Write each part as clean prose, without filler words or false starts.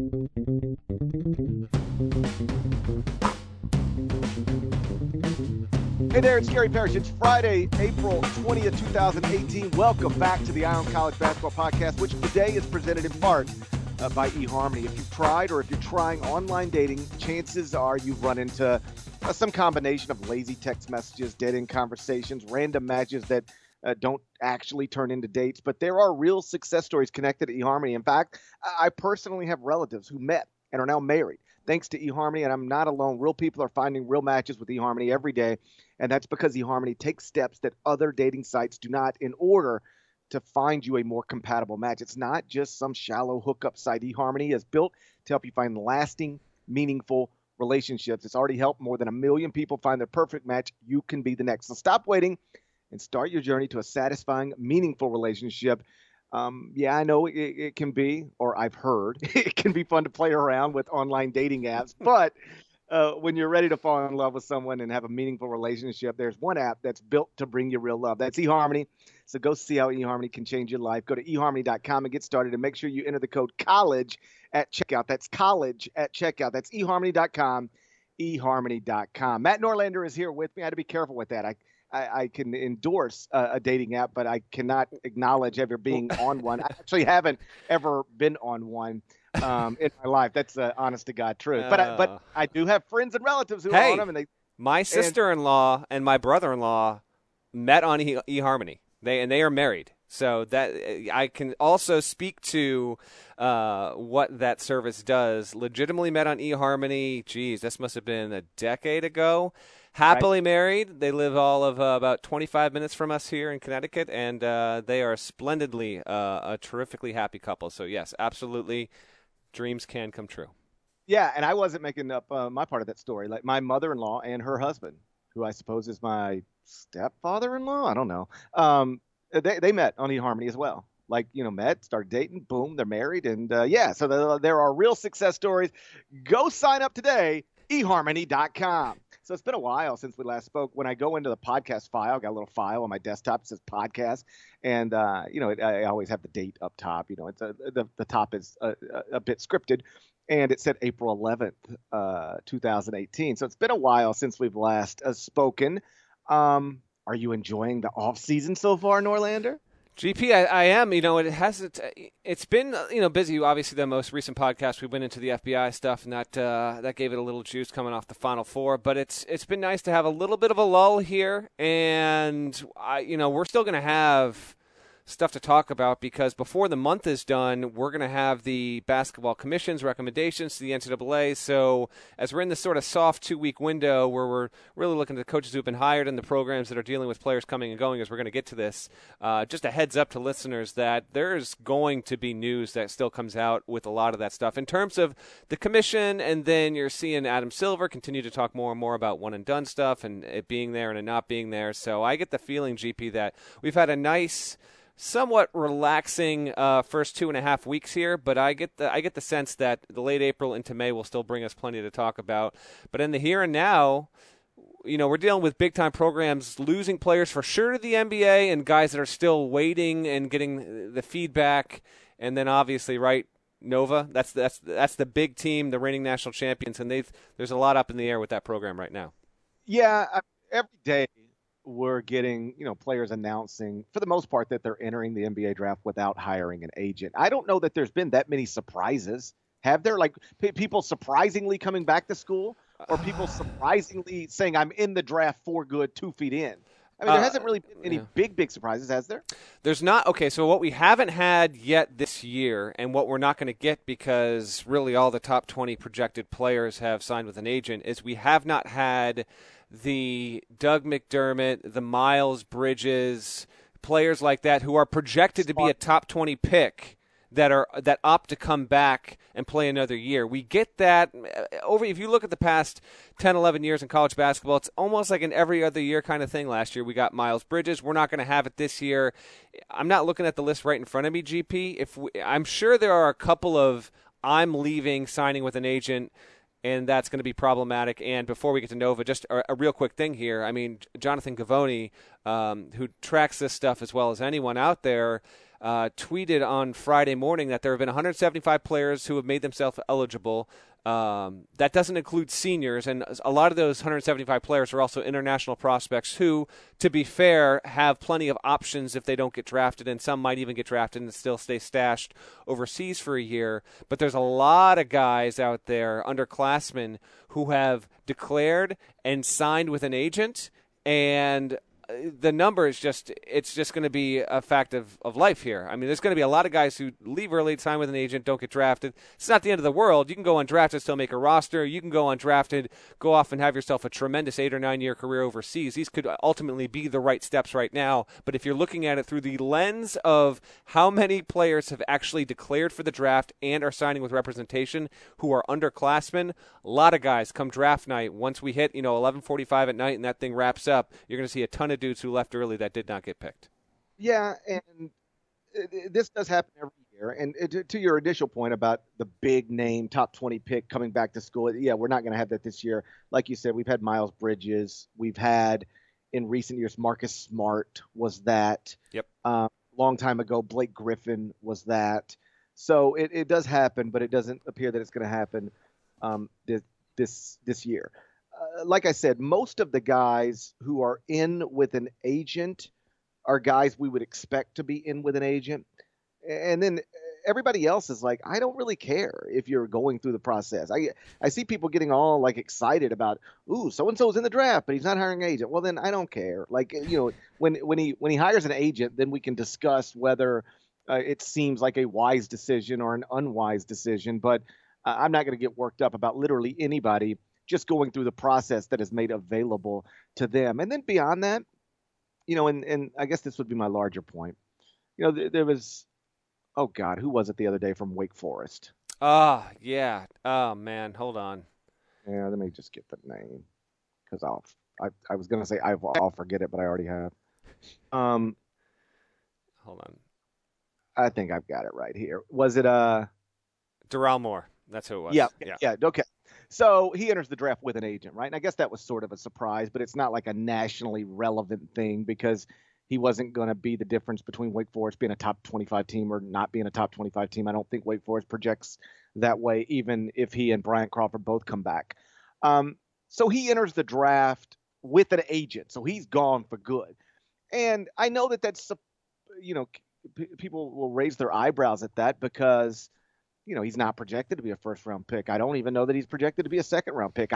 Hey there, it's Gary Parrish. It's Friday, April 20th, 2018. Welcome back to the Eye on College Basketball Podcast, which today is presented in part by eHarmony. If you've tried or if you're trying online dating, chances are you've run into some combination of lazy text messages, dead-end conversations, random matches that don't actually turn into dates. But there are real success stories connected to eHarmony. In fact, I personally have relatives who met and are now married thanks to eHarmony, and I'm not alone. Real people are finding real matches with eHarmony every day, and that's because eHarmony takes steps that other dating sites do not in order to find you a more compatible match. It's not just some shallow hookup site. eHarmony is built to help you find lasting, meaningful relationships. It's already helped more than 1 million people find their perfect match. You can be the next. So stop waiting and start your journey to a satisfying, meaningful relationship. I know it can be, or I've heard, it can be fun to play around with online dating apps. But when you're ready to fall in love with someone and have a meaningful relationship, there's one app that's built to bring you real love. That's eHarmony. So go see how eHarmony can change your life. Go to eHarmony.com and get started, and make sure you enter the code COLLEGE at checkout. That's COLLEGE at checkout. That's eHarmony.com, eHarmony.com. Matt Norlander is here with me. I had to be careful with that. I can endorse a dating app, but I cannot acknowledge ever being on one. I actually haven't ever been on one in my life. That's honest to God truth. But I do have friends and relatives who are on them. And my sister-in-law and my brother-in-law met on eHarmony. They are married. So that I can also speak to what that service does. Legitimately met on eHarmony. Geez, this must have been a decade ago. Happily married. They live all of about 25 minutes from us here in Connecticut, and they are splendidly a terrifically happy couple. So, yes, absolutely, dreams can come true. Yeah, and I wasn't making up my part of that story. Like my mother-in-law and her husband, who I suppose is my stepfather-in-law, I don't know, they met on eHarmony as well. Like, met, started dating, boom, they're married. And, so there are real success stories. Go sign up today, eHarmony.com. So it's been a while since we last spoke. When I go into the podcast file, I got a little file on my desktop that says podcast, and I always have the date up top. It's the top is a bit scripted, and it said April 11th, 2018. So it's been a while since we've last spoken. Are you enjoying the off season so far, Norlander? GP, I am. It's been busy. Obviously, the most recent podcast we went into the FBI stuff, and that gave it a little juice coming off the Final Four. But it's been nice to have a little bit of a lull here, and we're still going to have stuff to talk about because before the month is done, we're going to have the basketball commission's recommendations to the NCAA. So as we're in this sort of soft 2-week window where we're really looking at the coaches who have been hired and the programs that are dealing with players coming and going as we're going to get to this, just a heads up to listeners that there's going to be news that still comes out with a lot of that stuff in terms of the commission. And then you're seeing Adam Silver continue to talk more and more about one and done stuff and it being there and it not being there. So I get the feeling, GP, that we've had a nice, somewhat relaxing first 2.5 weeks here, but I get the sense that the late April into May will still bring us plenty to talk about. But in the here and now, we're dealing with big-time programs losing players for sure to the NBA and guys that are still waiting and getting the feedback. And then obviously, right, Nova, that's the big team, the reigning national champions, and there's a lot up in the air with that program right now. Yeah, every day we're getting, players announcing, for the most part, that they're entering the NBA draft without hiring an agent. I don't know that there's been that many surprises. Have there? Like people surprisingly coming back to school, or people surprisingly saying, I'm in the draft for good 2 feet in? I mean, there hasn't really been any big surprises, has there? There's not. Okay, so what we haven't had yet this year, and what we're not going to get because really all the top 20 projected players have signed with an agent, is we have not had the Doug McDermott, the Miles Bridges, players like that who are projected to be a top 20 pick that opt to come back and play another year. We get that if you look at the past 10, 11 years in college basketball, it's almost like an every other year kind of thing. Last year we got Miles Bridges. We're not going to have it this year. I'm not looking at the list right in front of me, GP. I'm sure there are a couple of I'm leaving, signing with an agent, and that's going to be problematic. And before we get to Nova, just a real quick thing here. I mean, Jonathan Gavoni, who tracks this stuff as well as anyone out there, tweeted on Friday morning that there have been 175 players who have made themselves eligible. That doesn't include seniors, and a lot of those 175 players are also international prospects who, to be fair, have plenty of options if they don't get drafted, and some might even get drafted and still stay stashed overseas for a year. But there's a lot of guys out there, underclassmen, who have declared and signed with an agent, and the number is it's just going to be a fact of life here. I mean, there's going to be a lot of guys who leave early, sign with an agent, don't get drafted. It's not the end of the world. You can go undrafted, still make a roster. You can go undrafted, go off and have yourself a tremendous 8 or 9 year career overseas. These could ultimately be the right steps right now. But if you're looking at it through the lens of how many players have actually declared for the draft and are signing with representation who are underclassmen, a lot of guys come draft night, once we hit 11:45 at night and that thing wraps up, you're going to see a ton of dudes who left early that did not get picked. Yeah, and this does happen every year. And to your initial point about the big name top 20 pick coming back to school, yeah, we're not going to have that this year. Like you said, we've had Miles Bridges. We've had, in recent years, Marcus Smart was that. Yep. Long time ago, Blake Griffin was that. So it does happen, but it doesn't appear that it's going to happen this year. Like I said, most of the guys who are in with an agent are guys we would expect to be in with an agent. And then everybody else is like, I don't really care if you're going through the process. I see people getting all like excited about, ooh, so-and-so's in the draft, but he's not hiring an agent. Well, then I don't care. Like, when he hires an agent, then we can discuss whether it seems like a wise decision or an unwise decision. But I'm not going to get worked up about literally anybody just going through the process that is made available to them. And then beyond that, and I guess this would be my larger point. There was, oh God, who was it the other day from Wake Forest? Yeah. Oh man, hold on. Yeah, let me just get the name, because I was gonna say I'll forget it, but I already have. Hold on. I think I've got it right here. Was it Darrell Moore? That's who it was. Yeah. Okay. So he enters the draft with an agent, right? And I guess that was sort of a surprise, but it's not like a nationally relevant thing because he wasn't going to be the difference between Wake Forest being a top 25 team or not being a top 25 team. I don't think Wake Forest projects that way, even if he and Bryant Crawford both come back. So he enters the draft with an agent. So he's gone for good. And I know that's, people will raise their eyebrows at that because he's not projected to be a first-round pick. I don't even know that he's projected to be a second-round pick.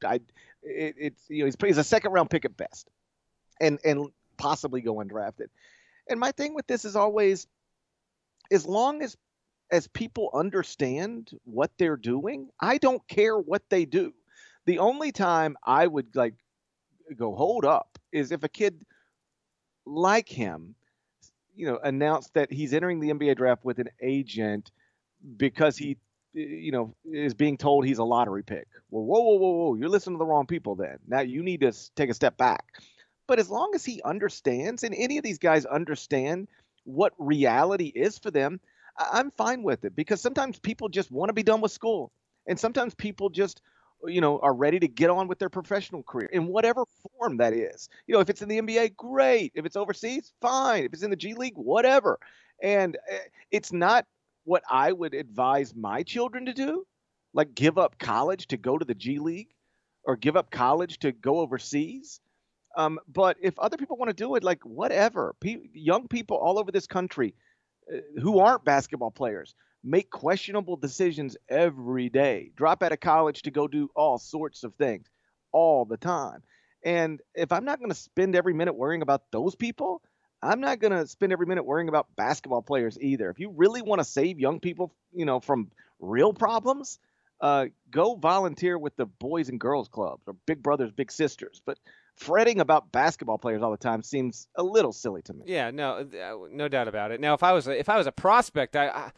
He's a second-round pick at best, and possibly go undrafted. And my thing with this is always, as long as people understand what they're doing, I don't care what they do. The only time I would go hold up is if a kid like him, announced that he's entering the NBA draft with an agent because he, is being told he's a lottery pick. Well, whoa. You're listening to the wrong people then. Now you need to take a step back. But as long as he understands, and any of these guys understand what reality is for them, I'm fine with it, because sometimes people just want to be done with school. And sometimes people just, are ready to get on with their professional career in whatever form that is. If it's in the NBA, great. If it's overseas, fine. If it's in the G League, whatever. And it's not what I would advise my children to do, like give up college to go to the G League or give up college to go overseas. But if other people want to do it, like whatever. Young people all over this country who aren't basketball players make questionable decisions every day, drop out of college to go do all sorts of things all the time. And if I'm not going to spend every minute worrying about those people, I'm not going to spend every minute worrying about basketball players either. If you really want to save young people, from real problems, go volunteer with the Boys and Girls Clubs or Big Brothers, Big Sisters. But fretting about basketball players all the time seems a little silly to me. Yeah, no doubt about it. Now, if I was a prospect, a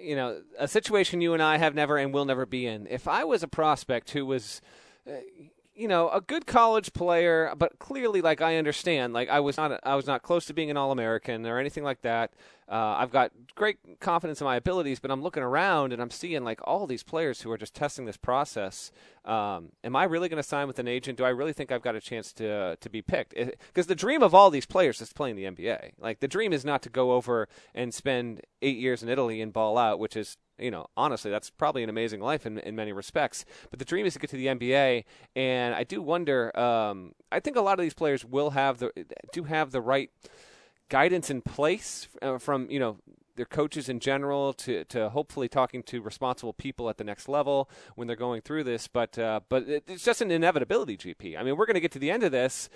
situation you and I have never and will never be in. If I was a prospect who was, a good college player, but clearly, like, I understand, like, I was not close to being an All-American or anything like that. I've got great confidence in my abilities, but I'm looking around and I'm seeing, like, all these players who are just testing this process. Am I really going to sign with an agent? Do I really think I've got a chance to be picked? Because the dream of all these players is playing the NBA. Like, the dream is not to go over and spend 8 years in Italy and ball out, which is, honestly, that's probably an amazing life in many respects. But the dream is to get to the NBA, and I do wonder. I think a lot of these players do have the right guidance in place from their coaches in general to hopefully talking to responsible people at the next level when they're going through this. But it's just an inevitability, GP. I mean, we're going to get to the end of this.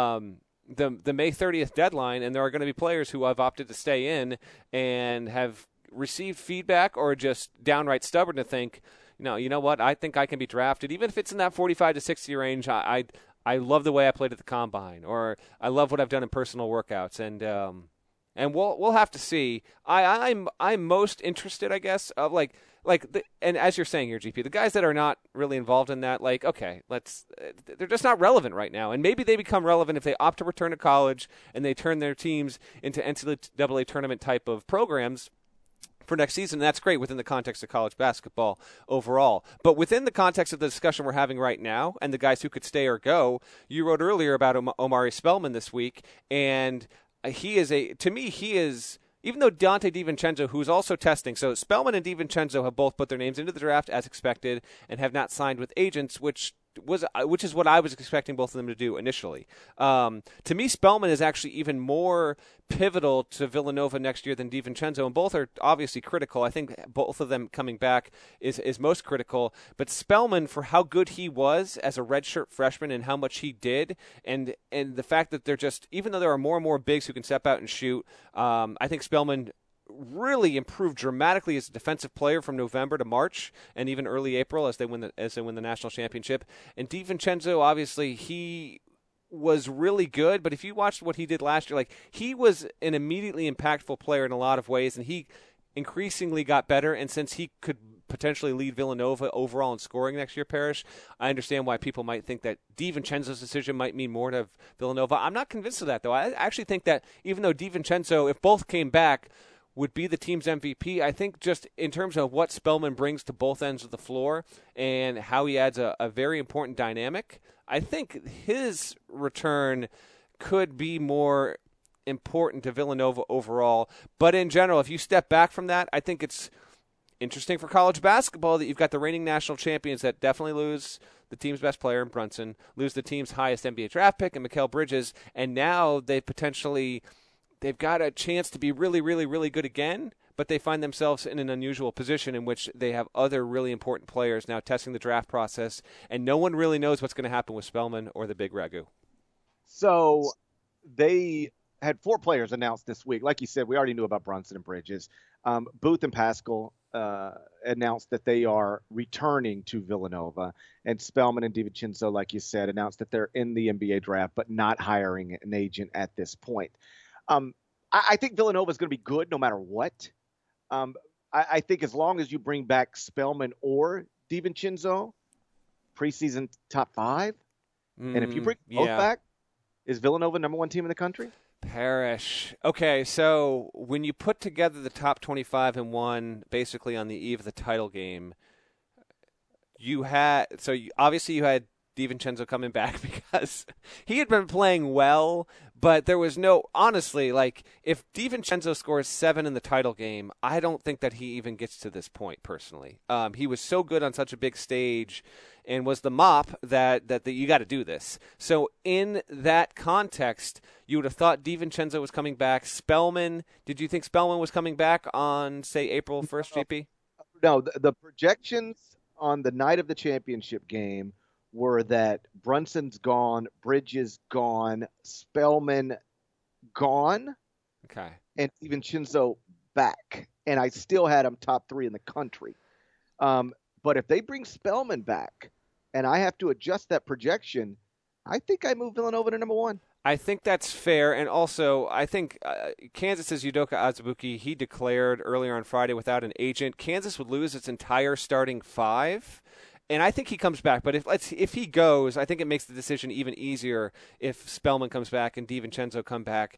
The May 30th deadline, and there are going to be players who have opted to stay in and have received feedback or just downright stubborn to think, you know what, I think I can be drafted, even if it's in that 45 to 60 range. I love the way I played at the combine, or I love what I've done in personal workouts, and we'll have to see. I'm most interested, I guess, of and as you're saying here, GP, the guys that are not really involved in that, like, okay, they're just not relevant right now. And maybe they become relevant if they opt to return to college and they turn their teams into NCAA tournament type of programs for next season. That's great within the context of college basketball overall. But within the context of the discussion we're having right now and the guys who could stay or go, you wrote earlier about Omari Spellman this week, and he is, even though Dante DiVincenzo, who's also testing, so Spellman and DiVincenzo have both put their names into the draft as expected and have not signed with agents, which is what I was expecting both of them to do initially. To me, Spellman is actually even more pivotal to Villanova next year than DiVincenzo, and both are obviously critical. I think both of them coming back is most critical. But Spellman, for how good he was as a redshirt freshman and how much he did, and the fact that they're just, even though there are more and more bigs who can step out and shoot, I think Spellman really improved dramatically as a defensive player from November to March and even early April as they win the national championship. And DiVincenzo, obviously, he was really good, but if you watched what he did last year, like, he was an immediately impactful player in a lot of ways, and he increasingly got better. And since he could potentially lead Villanova overall in scoring next year, Parrish, I understand why people might think that DiVincenzo's decision might mean more to Villanova. I'm not convinced of that, though. I actually think that even though DiVincenzo, if both came back, would be the team's MVP, I think just in terms of what Spellman brings to both ends of the floor and how he adds a very important dynamic, I think his return could be more important to Villanova overall. But in general, if you step back from that, I think it's interesting for college basketball that you've got the reigning national champions that definitely lose the team's best player in Brunson, lose the team's highest NBA draft pick in Mikal Bridges, and now they've got a chance to be really, really, really good again, but they find themselves in an unusual position in which they have other really important players now testing the draft process, and no one really knows what's going to happen with Spellman or the big Ragu. So they had 4 players announced this week. Like you said, we already knew about Brunson and Bridges. Booth and Pascal announced that they are returning to Villanova, and Spellman and DiVincenzo, like you said, announced that they're in the NBA draft but not hiring an agent at this point. I think Villanova is going to be good no matter what. I think as long as you bring back Spellman or DiVincenzo, preseason top 5, and if you bring both back, is Villanova number 1 team in the country? Parrish. Okay, so when you put together the top 25 and 1, basically on the eve of the title game, obviously you had DiVincenzo coming back because he had been playing well, but there was honestly, like, if DiVincenzo scores 7 in the title game, I don't think that he even gets to this point personally. He was so good on such a big stage and was the mop that you got to do this. So in that context, you would have thought DiVincenzo was coming back. Spellman, did you think Spellman was coming back on, say, April 1st, JP? No, the projections on the night of the championship game were that Brunson's gone, Bridges gone, Spellman gone, okay, and DiVincenzo back. And I still had him top 3 in the country. But if they bring Spellman back and I have to adjust that projection, I think I move Villanova to number 1. I think that's fair, and also I think Kansas's Udoka Azubuike, he declared earlier on Friday without an agent, Kansas would lose its entire starting 5. And I think he comes back, but if he goes, I think it makes the decision even easier if Spellman comes back and DiVincenzo come back.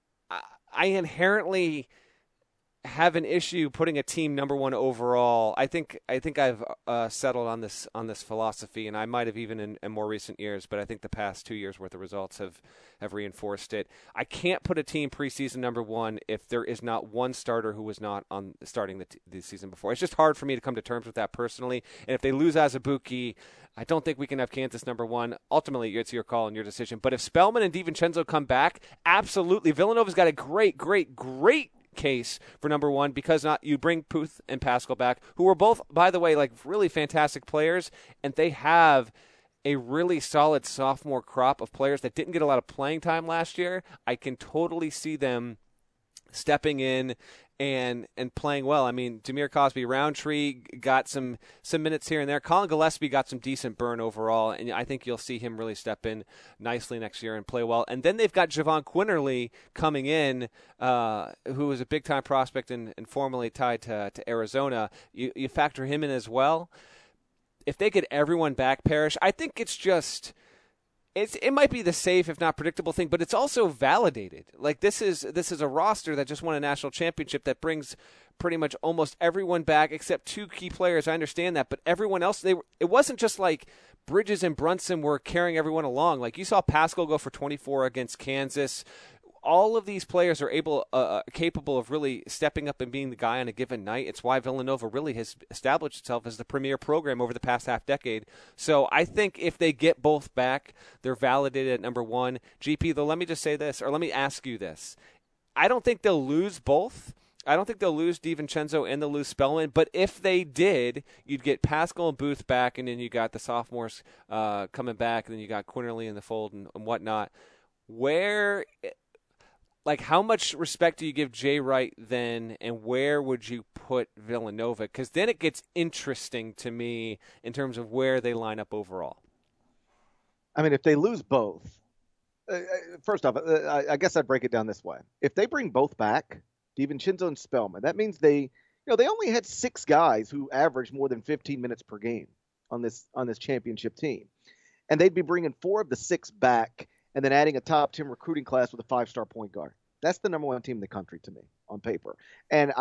I inherently have an issue putting a team number one overall. I think I've settled on this philosophy, and I might have even in more recent years, but I think the past 2 years worth of results have reinforced it. I can't put a team preseason number one if there is not one starter who was not on starting the season before. It's just hard for me to come to terms with that personally. And if they lose Azubuike, I don't think we can have Kansas number one. Ultimately, it's your call and your decision. But if Spellman and DiVincenzo come back, absolutely. Villanova's got a great case for number one because you bring Puth and Pascal back, who were both, by the way, like really fantastic players, and they have a really solid sophomore crop of players that didn't get a lot of playing time last year. I can totally see them stepping in and playing well. I mean, Demir Cosby, Roundtree got some minutes here and there. Colin Gillespie got some decent burn overall, and I think you'll see him really step in nicely next year and play well. And then they've got Javon Quinterly coming in, who is a big-time prospect and formerly tied to Arizona. You factor him in as well. If they get everyone back, Parrish, I think it's just – it might be the safe, if not predictable thing, but it's also validated. Like this is a roster that just won a national championship that brings pretty much almost everyone back except two key players. I understand that, but everyone else, it wasn't just like Bridges and Brunson were carrying everyone along. Like you saw Pascal go for 24 against Kansas. All of these players are capable of really stepping up and being the guy on a given night. It's why Villanova really has established itself as the premier program over the past half decade. So I think if they get both back, they're validated at number one. GP, though, let me just say this, or let me ask you this. I don't think they'll lose both. I don't think they'll lose DiVincenzo and they'll lose Spellman. But if they did, you'd get Pascal and Booth back, and then you got the sophomores coming back, and then you got Quinterly in the fold and whatnot. How much respect do you give Jay Wright then, and where would you put Villanova? Because then it gets interesting to me in terms of where they line up overall. I mean, if they lose both, first off, I guess I'd break it down this way. If they bring both back, DiVincenzo and Spellman, that means they only had 6 guys who averaged more than 15 minutes per game on this championship team, and they'd be bringing 4 of the 6 back, and then adding a top 10 recruiting class with a 5-star point guard. That's the number one team in the country to me on paper. And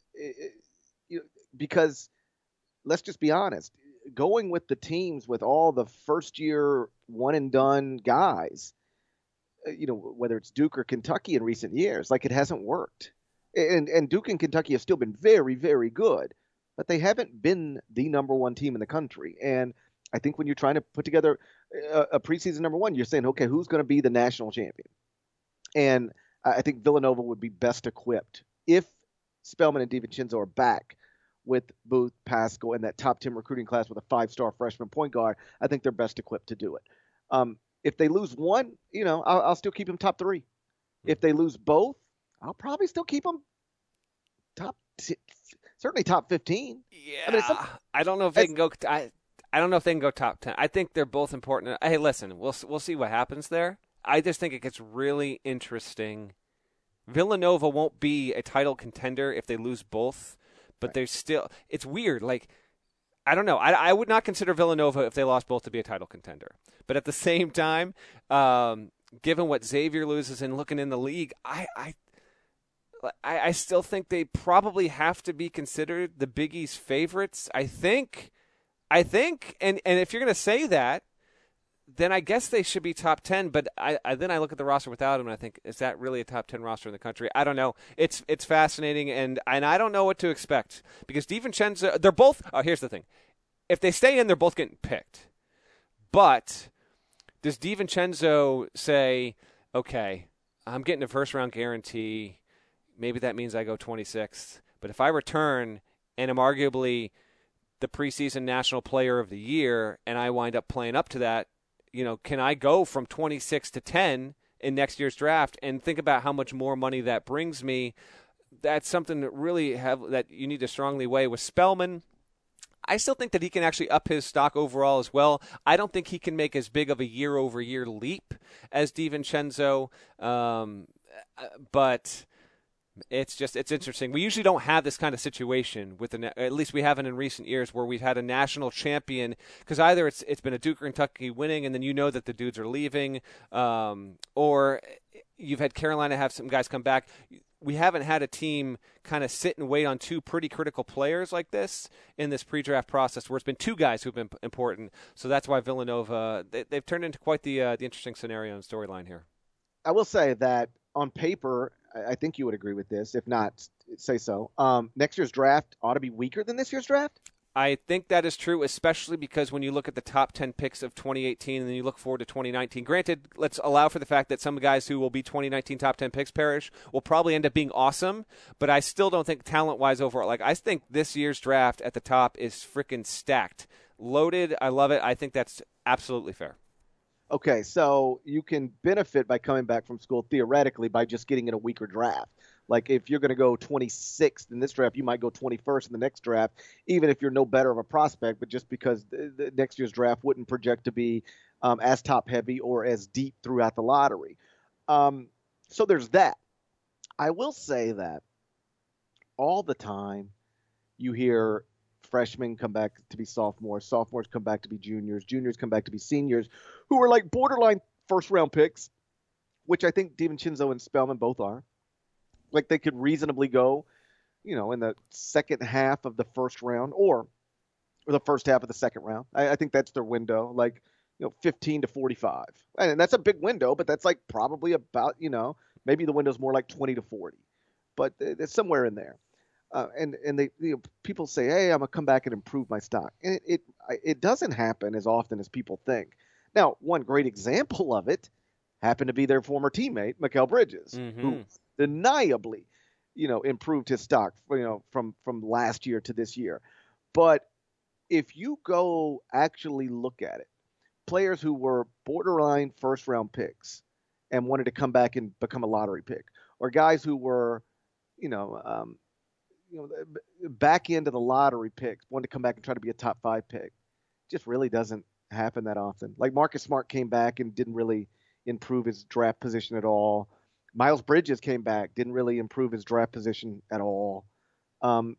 because let's just be honest, going with the teams with all the first year one and done guys, whether it's Duke or Kentucky in recent years, like it hasn't worked. And Duke and Kentucky have still been very, very good, but they haven't been the number one team in the country. And I think when you're trying to put together a preseason number one, you're saying, okay, who's going to be the national champion? And I think Villanova would be best equipped if Spellman and DiVincenzo are back with Booth, Pascal, and that top 10 recruiting class with a 5-star freshman point guard. I think they're best equipped to do it. If they lose one, I'll still keep them top 3. If they lose both, I'll probably still keep them certainly top 15. Yeah, I don't know if they can go. I don't know if they can go top 10. I think they're both important. Hey, listen, we'll see what happens there. I just think it gets really interesting. Villanova won't be a title contender if they lose both, but they're still – it's weird. Like, I don't know. I would not consider Villanova, if they lost both, to be a title contender. But at the same time, given what Xavier loses and looking in the league, I still think they probably have to be considered the Big East favorites. I think, and if you're going to say that, then I guess they should be top 10. But then I look at the roster without them, and I think, is that really a top 10 roster in the country? I don't know. It's fascinating, and I don't know what to expect because DiVincenzo, they're both. Here's the thing: if they stay in, they're both getting picked. But does DiVincenzo say, okay, I'm getting a first round guarantee? Maybe that means I go 26th. But if I return and am arguably the preseason national player of the year and I wind up playing up to that, can I go from 26 to 10 in next year's draft and think about how much more money that brings me? That's something that you need to strongly weigh with Spellman. I still think that he can actually up his stock overall as well. I don't think he can make as big of a year-over-year leap as DiVincenzo, but It's interesting. We usually don't have this kind of situation with at least we haven't in recent years where we've had a national champion, because either it's been a Duke or Kentucky winning and then you know that the dudes are leaving, or you've had Carolina have some guys come back. We haven't had a team kind of sit and wait on two pretty critical players like this in this pre-draft process where it's been two guys who've been important. So that's why Villanova, they've turned into quite the interesting scenario and storyline here. I will say that on paper, I think you would agree with this. If not, say so. Next year's draft ought to be weaker than this year's draft? I think that is true, especially because when you look at the top 10 picks of 2018 and then you look forward to 2019, granted, let's allow for the fact that some guys who will be 2019 top 10 picks, Parrish, will probably end up being awesome, but I still don't think talent-wise overall. Like, I think this year's draft at the top is freaking stacked. Loaded. I love it. I think that's absolutely fair. Okay, so you can benefit by coming back from school theoretically by just getting in a weaker draft. Like if you're going to go 26th in this draft, you might go 21st in the next draft, even if you're no better of a prospect, but just because the next year's draft wouldn't project to be as top heavy or as deep throughout the lottery. So there's that. I will say that all the time you hear freshmen come back to be sophomores, sophomores come back to be juniors, juniors come back to be seniors, who are like borderline first-round picks, which I think DiVincenzo and Spellman both are. Like they could reasonably go, in the second half of the first round or the first half of the second round. I think that's their window, 15 to 45. And that's a big window, but that's like probably about, maybe the window's more like 20 to 40. But it's somewhere in there. And they people say, hey, I'm going to come back and improve my stock. And it doesn't happen as often as people think. Now, one great example of it happened to be their former teammate, Mikal Bridges, who undeniably, improved his stock, from last year to this year. But if you go actually look at it, players who were borderline first round picks and wanted to come back and become a lottery pick, or guys who were, back into the lottery picks, wanted to come back and try to be a top 5 pick, just really doesn't happen that often. Like Marcus Smart came back and didn't really improve his draft position at all. Miles Bridges came back, didn't really improve his draft position at all. I'm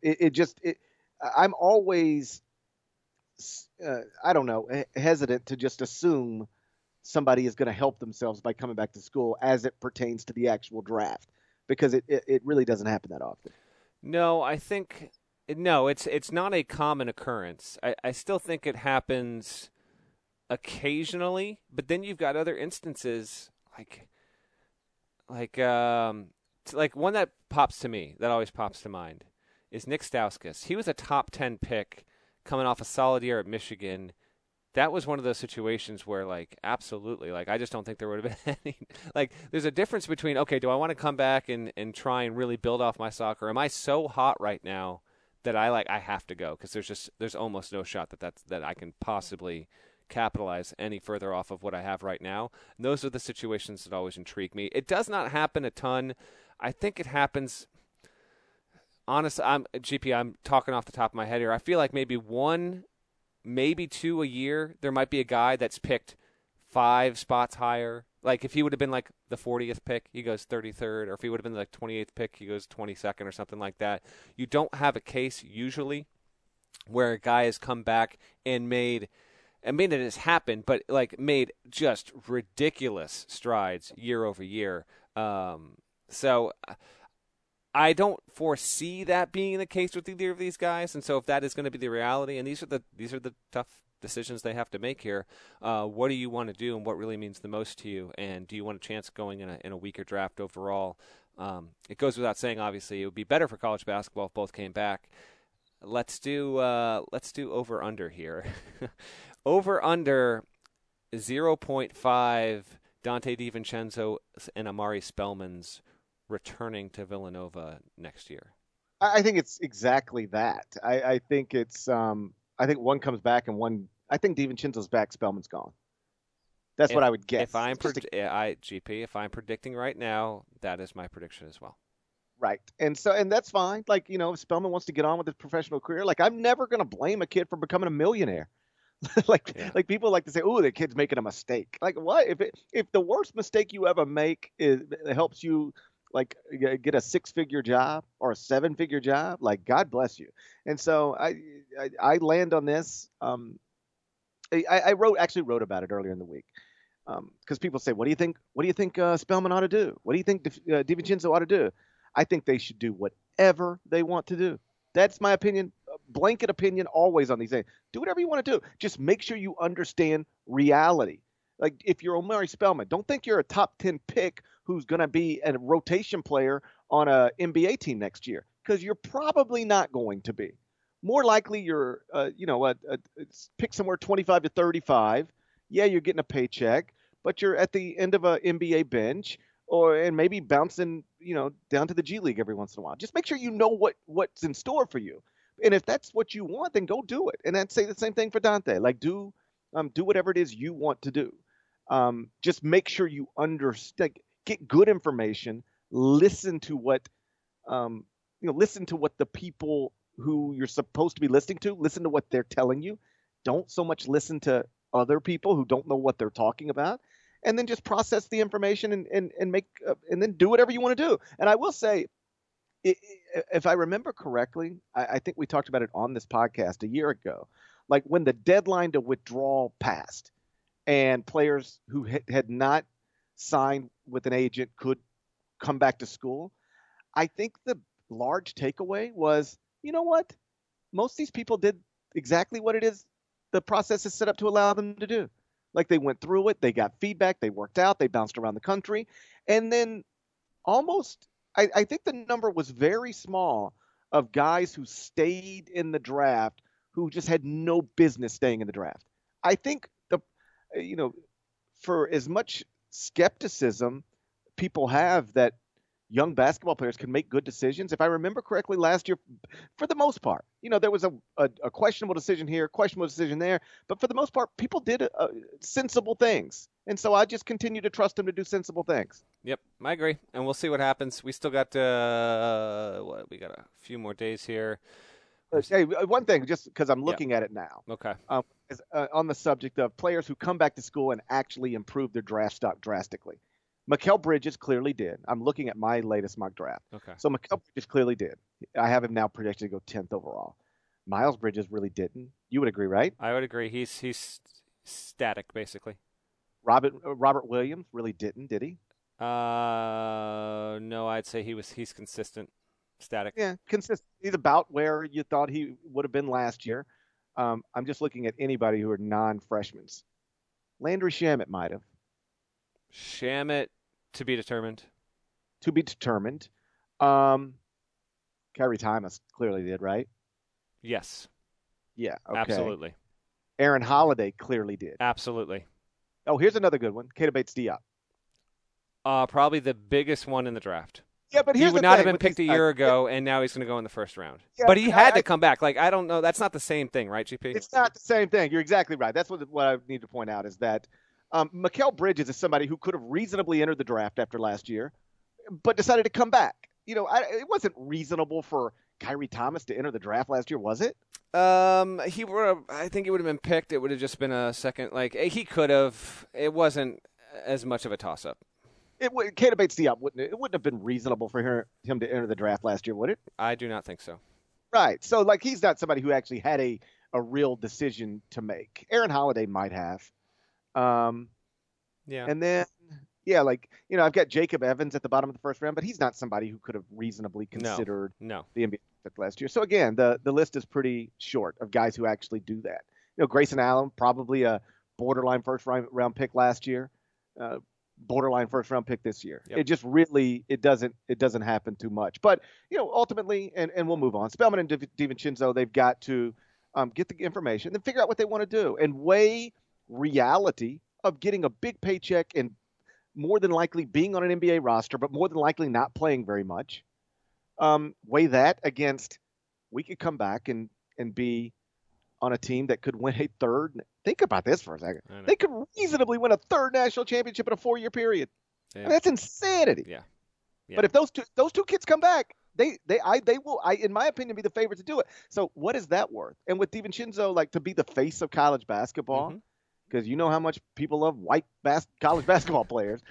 always, hesitant to just assume somebody is going to help themselves by coming back to school as it pertains to the actual draft, because it really doesn't happen that often. No, I think it's not a common occurrence. I still think it happens occasionally, but then you've got other instances like one that pops to me, that always pops to mind, is Nick Stauskas. He was a top 10 pick coming off a solid year at Michigan. That was one of those situations where, absolutely, I just don't think there would have been any. There's a difference between, okay, do I want to come back and try and really build off my stock, or am I so hot right now that I have to go because there's almost no shot that I can possibly capitalize any further off of what I have right now. And those are the situations that always intrigue me. It does not happen a ton. I think it happens. Honestly, I'm talking off the top of my head here. I feel like maybe one, maybe two a year, there might be a guy that's picked 5 spots higher. Like if he would have been the 40th pick, he goes 33rd, or if he would have been the 28th pick, he goes 22nd or something like that. You don't have a case usually where a guy has come back and made it has happened, but made just ridiculous strides year over year. So I don't foresee that being the case with either of these guys, and so if that is going to be the reality, and these are the tough decisions they have to make here, what do you want to do, and what really means the most to you, and do you want a chance going in a weaker draft overall? It goes without saying, obviously, it would be better for college basketball if both came back. Let's do over under here. Over under 0.5 Dante DiVincenzo and Amari Spellman's returning to Villanova next year. I think it's exactly that. I think it's I think one comes back and one. I think DiVincenzo's back, Spellman's gone. That's what I would guess. If I'm predicting right now, that is my prediction as well. Right. And that's fine. If Spellman wants to get on with his professional career, I'm never going to blame a kid for becoming a millionaire. People like to say, "Oh, the kid's making a mistake." What if the worst mistake you ever make helps you like get a 6-figure job or a 7-figure job, like God bless you. And so I land on this. I actually wrote about it earlier in the week because people say, "What do you think? What do you think Spellman ought to do? What do you think DiVincenzo ought to do?" I think they should do whatever they want to do. That's my opinion, blanket opinion, always on these things. Do whatever you want to do. Just make sure you understand reality. Like if you're Omari Spellman, don't think you're a top 10 pick who's going to be a rotation player on a NBA team next year because you're probably not going to be. More likely, you're, pick somewhere 25 to 35. Yeah, you're getting a paycheck, but you're at the end of an NBA bench, and maybe bouncing, down to the G League every once in a while. Just make sure you know what's in store for you, and if that's what you want, then go do it. And I'd say the same thing for Dante. Like do whatever it is you want to do. Just make sure you understand, get good information, listen to what, listen to what the people who you're supposed to be listening to, listen to what they're telling you. Don't so much listen to other people who don't know what they're talking about, and then just process the information and make and then do whatever you want to do. And I will say, if I remember correctly, I think we talked about it on this podcast a year ago, like when the deadline to withdraw passed and players who had not signed with an agent could come back to school. I think the large takeaway was, you know what? Most of these people did exactly what it is the process is set up to allow them to do. Like they went through it, they got feedback, they worked out, they bounced around the country. And then I think the number was very small of guys who stayed in the draft who just had no business staying in the draft. I think for as much skepticism people have that young basketball players can make good decisions. If I remember correctly, last year, for the most part, there was a questionable decision here, questionable decision there, but for the most part, people did sensible things. And so I just continue to trust them to do sensible things. Yep, I agree. And we'll see what happens. We still got, we got a few more days here. Hey, one thing, just because I'm looking at it now. Okay. Is, on the subject of players who come back to school and actually improve their draft stock drastically. Mikal Bridges clearly did. I'm looking at my latest mock draft. Okay. So Mikal Bridges clearly did. I have him now projected to go 10th overall. Miles Bridges really didn't. You would agree, right? I would agree. He's static, basically. Robert Williams really didn't, did he? No, I'd say he's consistent, static. Yeah, consistent. He's about where you thought he would have been last year. I'm just looking at anybody who are non-freshmen. Landry Shamet might have. Shamet, to be determined. To be determined. Kyrie Thomas clearly did, right? Yes. Yeah, okay. Absolutely. Aaron Holiday clearly did. Absolutely. Oh, here's another good one. Keita Bates-Diop. Probably the biggest one in the draft. Yeah, but he would not have been picked a year ago, and now he's going to go in the first round. Yeah, but he had to come back. Like, I don't know. That's not the same thing, right, GP? It's not the same thing. You're exactly right. That's what I need to point out is that Mikal Bridges is somebody who could have reasonably entered the draft after last year, but decided to come back. It wasn't reasonable for Kyrie Thomas to enter the draft last year, was it? I think he would have been picked. It would have just been a second. Like, he could have. It wasn't as much of a toss-up. Keita Bates-Diop wouldn't have been reasonable for him to enter the draft last year, would it? I do not think so. Right. So, he's not somebody who actually had a real decision to make. Aaron Holiday might have. Yeah. And then, I've got Jacob Evans at the bottom of the first round, but he's not somebody who could have reasonably considered the NBA pick last year. So, again, the list is pretty short of guys who actually do that. Grayson Allen, probably a borderline first round pick last year. Borderline first round pick this year. Yep. It just really it doesn't happen too much. But ultimately, and we'll move on. Spellman and DiVincenzo, they've got to get the information, then figure out what they want to do, and weigh reality of getting a big paycheck and more than likely being on an NBA roster, but more than likely not playing very much. Weigh that against we could come back and be on a team that could win a third. Think about this for a second. They could reasonably win a third national championship in a 4-year period. Yeah. That's insanity. Yeah. But if those two kids come back, they will, in my opinion, be the favorites to do it. So what is that worth? And with DiVincenzo, to be the face of college basketball, because you know how much people love white college basketball players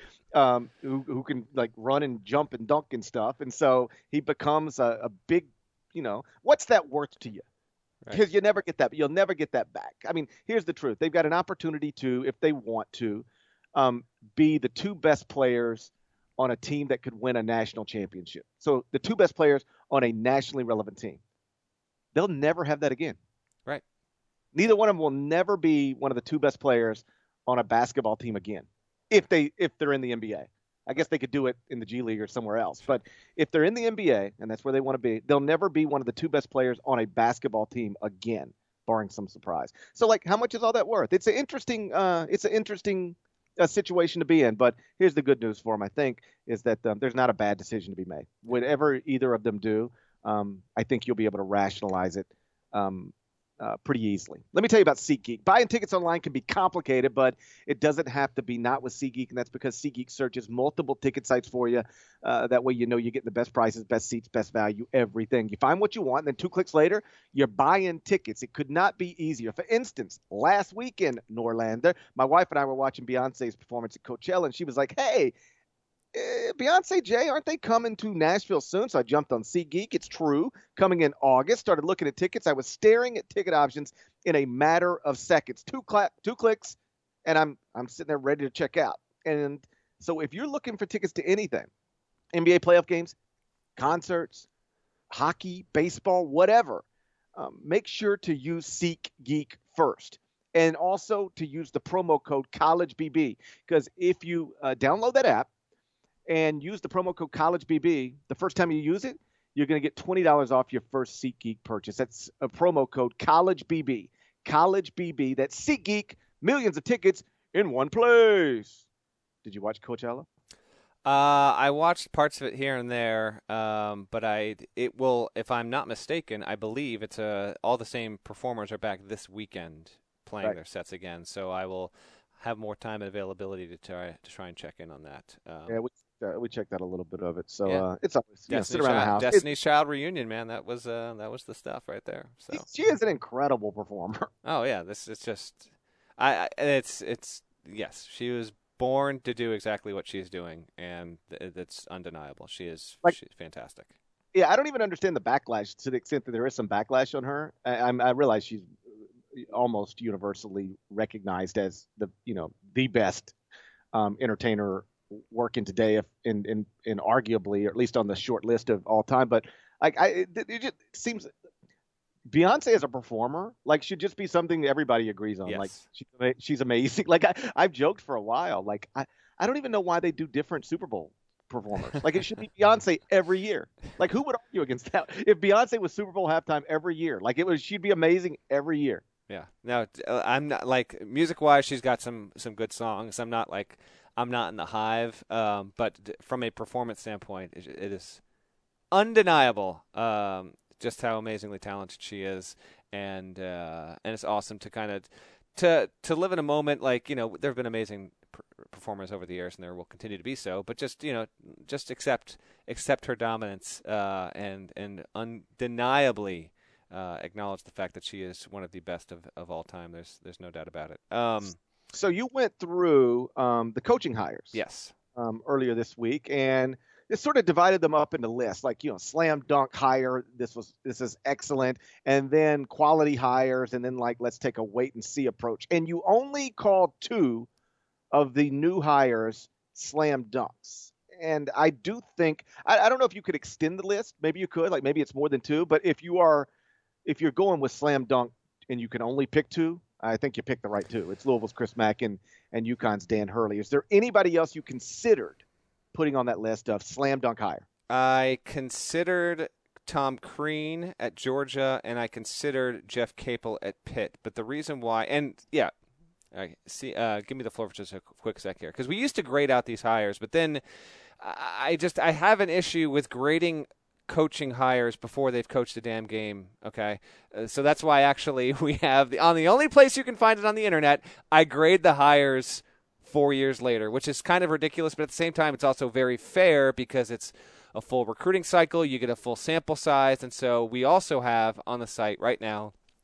who can like run and jump and dunk and stuff. And so he becomes a big, what's that worth to you? Right. Because you never get that. You'll never get that back. I mean, here's the truth. They've got an opportunity to, if they want to, be the two best players on a team that could win a national championship. So the two best players on a nationally relevant team. They'll never have that again. Right. Neither one of them will never be one of the two best players on a basketball team again. If they're in the NBA. I guess they could do it in the G League or somewhere else. But if they're in the NBA, and that's where they want to be, they'll never be one of the two best players on a basketball team again, barring some surprise. So, like, how much is all that worth? It's an interesting situation to be in. But here's the good news for them, I think, is that there's not a bad decision to be made. Whatever either of them do, I think you'll be able to rationalize it pretty easily. Let me tell you about SeatGeek. Buying tickets online can be complicated, but it doesn't have to be, not with SeatGeek, and that's because SeatGeek searches multiple ticket sites for you. That way you know you get the best prices, best seats, best value, everything. You find what you want, and then 2 clicks later, you're buying tickets. It could not be easier. For instance, last weekend, Norlander, my wife and I were watching Beyonce's performance at Coachella, and she was like, hey, Beyonce, Jay, aren't they coming to Nashville soon? So I jumped on SeatGeek. It's true. Coming in August. Started looking at tickets. I was staring at ticket options in a matter of seconds. 2 clicks, and I'm sitting there ready to check out. And so if you're looking for tickets to anything, NBA playoff games, concerts, hockey, baseball, whatever, make sure to use SeatGeek first. And also to use the promo code CollegeBB. Because if you download that app, and use the promo code CollegeBB, the first time you use it, you're going to get $20 off your first SeatGeek purchase. That's a promo code CollegeBB. CollegeBB. That's SeatGeek. Millions of tickets in one place. Did you watch Coachella? I watched parts of it here and there, but it will, if I'm not mistaken, I believe it's all the same performers are back this weekend playing their sets again. So I will have more time and availability to try and check in on that. We checked out a little bit of it, so yeah. It's always sit around the house. Destiny's Child reunion, man. That was the stuff right there. So she is an incredible performer. Oh yeah, it's just it's yes, she was born to do exactly what she's doing, and it's undeniable. She's fantastic. Yeah, I don't even understand the backlash to the extent that there is some backlash on her. I realize she's almost universally recognized as the best entertainer working today, if in arguably, or at least on the short list of all time. But it just seems Beyonce as a performer should just be something everybody agrees on. Yes. Like she's amazing. Like I've joked for a while. Like I don't even know why they do different Super Bowl performers. Like it should be Beyonce every year. Like who would argue against that? If Beyonce was Super Bowl halftime every year, she'd be amazing every year. Yeah. No, I'm not music-wise. She's got some good songs. I'm not in the hive. But from a performance standpoint, it is undeniable just how amazingly talented she is, and it's awesome to kind of to live in a moment there have been amazing performers over the years, and there will continue to be so. But just accept her dominance and undeniably. Acknowledge the fact that she is one of the best of all time. There's no doubt about it. So you went through the coaching hires. Yes. Earlier this week, and it sort of divided them up into lists, slam dunk hire. This is excellent, and then quality hires, and then let's take a wait and see approach. And you only called 2 of the new hires slam dunks. And I do think I don't know if you could extend the list. Maybe you could. Maybe it's more than 2. But if you're going with slam dunk and you can only pick 2, I think you picked the right 2. It's Louisville's Chris Mack and UConn's Dan Hurley. Is there anybody else you considered putting on that list of slam dunk hire? I considered Tom Crean at Georgia, and I considered Jeff Capel at Pitt. But the reason why, and yeah, give me the floor for just a quick sec here, because we used to grade out these hires, but then I have an issue with grading coaching hires before they've coached a damn game. Okay, so that's why actually we have on the only place you can find it on the internet, I grade the hires 4 years later, which is kind of ridiculous, but at the same time it's also very fair because it's a full recruiting cycle. You get a full sample size, and so we also have on the site right now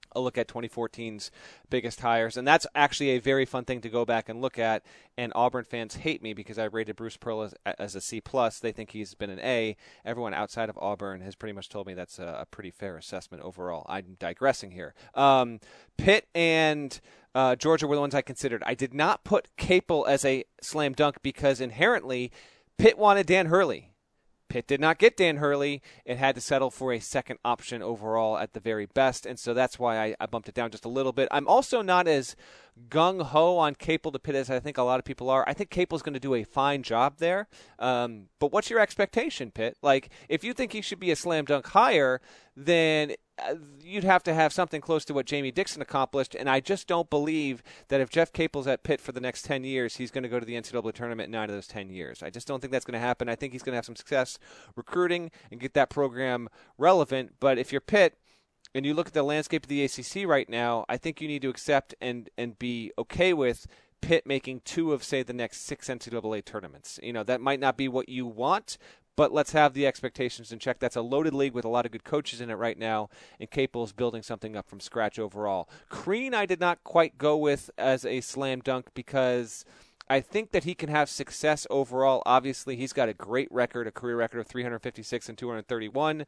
a look at 2014's biggest hires. And that's actually a very fun thing to go back and look at. And Auburn fans hate me because I rated Bruce Pearl as a C+. They think he's been an A. Everyone outside of Auburn has pretty much told me that's a pretty fair assessment overall. I'm digressing here. Pitt and Georgia were the ones I considered. I did not put Capel as a slam dunk because inherently Pitt wanted Dan Hurley. Pitt did not get Dan Hurley. It had to settle for a second option overall at the very best, and so that's why I bumped it down just a little bit. I'm also not as gung-ho on Capel to Pitt as I think a lot of people are. I think Capel's going to do a fine job there, but what's your expectation, Pitt? Like, if you think he should be a slam dunk hire, then you'd have to have something close to what Jamie Dixon accomplished, and I just don't believe that if Jeff Capel's at Pitt for the next 10 years, he's going to go to the NCAA tournament in 9 of those 10 years. I just don't think that's going to happen. I think he's going to have some success recruiting and get that program relevant, but if you're Pitt and you look at the landscape of the ACC right now, I think you need to accept and be okay with Pitt making 2 of, say, the next 6 NCAA tournaments. You know, that might not be what you want, but let's have the expectations in check. That's a loaded league with a lot of good coaches in it right now, and Capel's building something up from scratch overall. Crean I did not quite go with as a slam dunk because I think that he can have success overall. Obviously, he's got a great record, a career record of 356 and 231,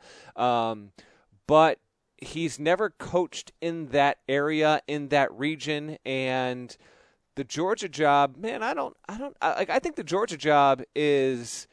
but he's never coached in that area, in that region, and the Georgia job, man, I think the Georgia job is,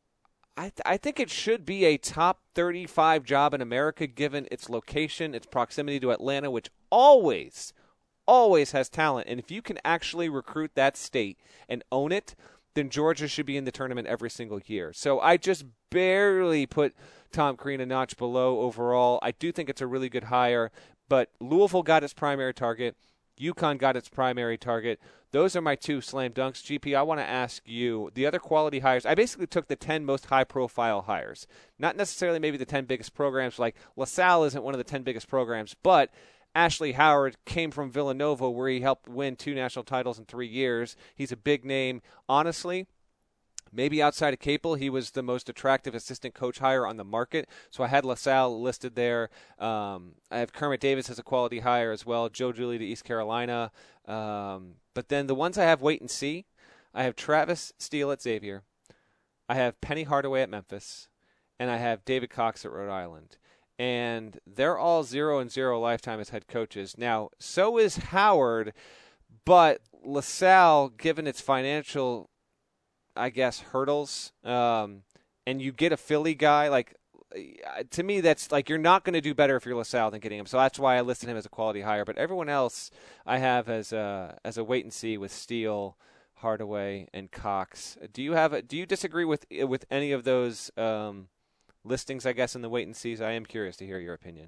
I think it should be a top 35 job in America given its location, its proximity to Atlanta, which always has talent. And if you can actually recruit that state and own it, then Georgia should be in the tournament every single year. So I just barely put Tom Crean a notch below overall. I do think it's a really good hire, but Louisville got its primary target. UConn got its primary target. Those are my 2 slam dunks. GP, I want to ask you, the other quality hires, I basically took the 10 most high-profile hires. Not necessarily maybe the 10 biggest programs, like LaSalle isn't one of the 10 biggest programs, but Ashley Howard came from Villanova where he helped win 2 national titles in 3 years. He's a big name. Honestly, maybe outside of Capel, he was the most attractive assistant coach hire on the market. So I had LaSalle listed there. I have Kermit Davis as a quality hire as well. Joe Dooley to East Carolina. But then the ones I have wait and see, I have Travis Steele at Xavier. I have Penny Hardaway at Memphis. And I have David Cox at Rhode Island. And they're all 0-0 lifetime as head coaches. Now, so is Howard, but LaSalle, given its financial, I guess, hurdles, and you get a Philly guy, like, to me, that's like, you're not going to do better if you're LaSalle than getting him. So that's why I listed him as a quality hire. But everyone else I have as a wait and see with Steele, Hardaway, and Cox. Do you disagree with any of those listings, I guess, in the wait and sees? I am curious to hear your opinion.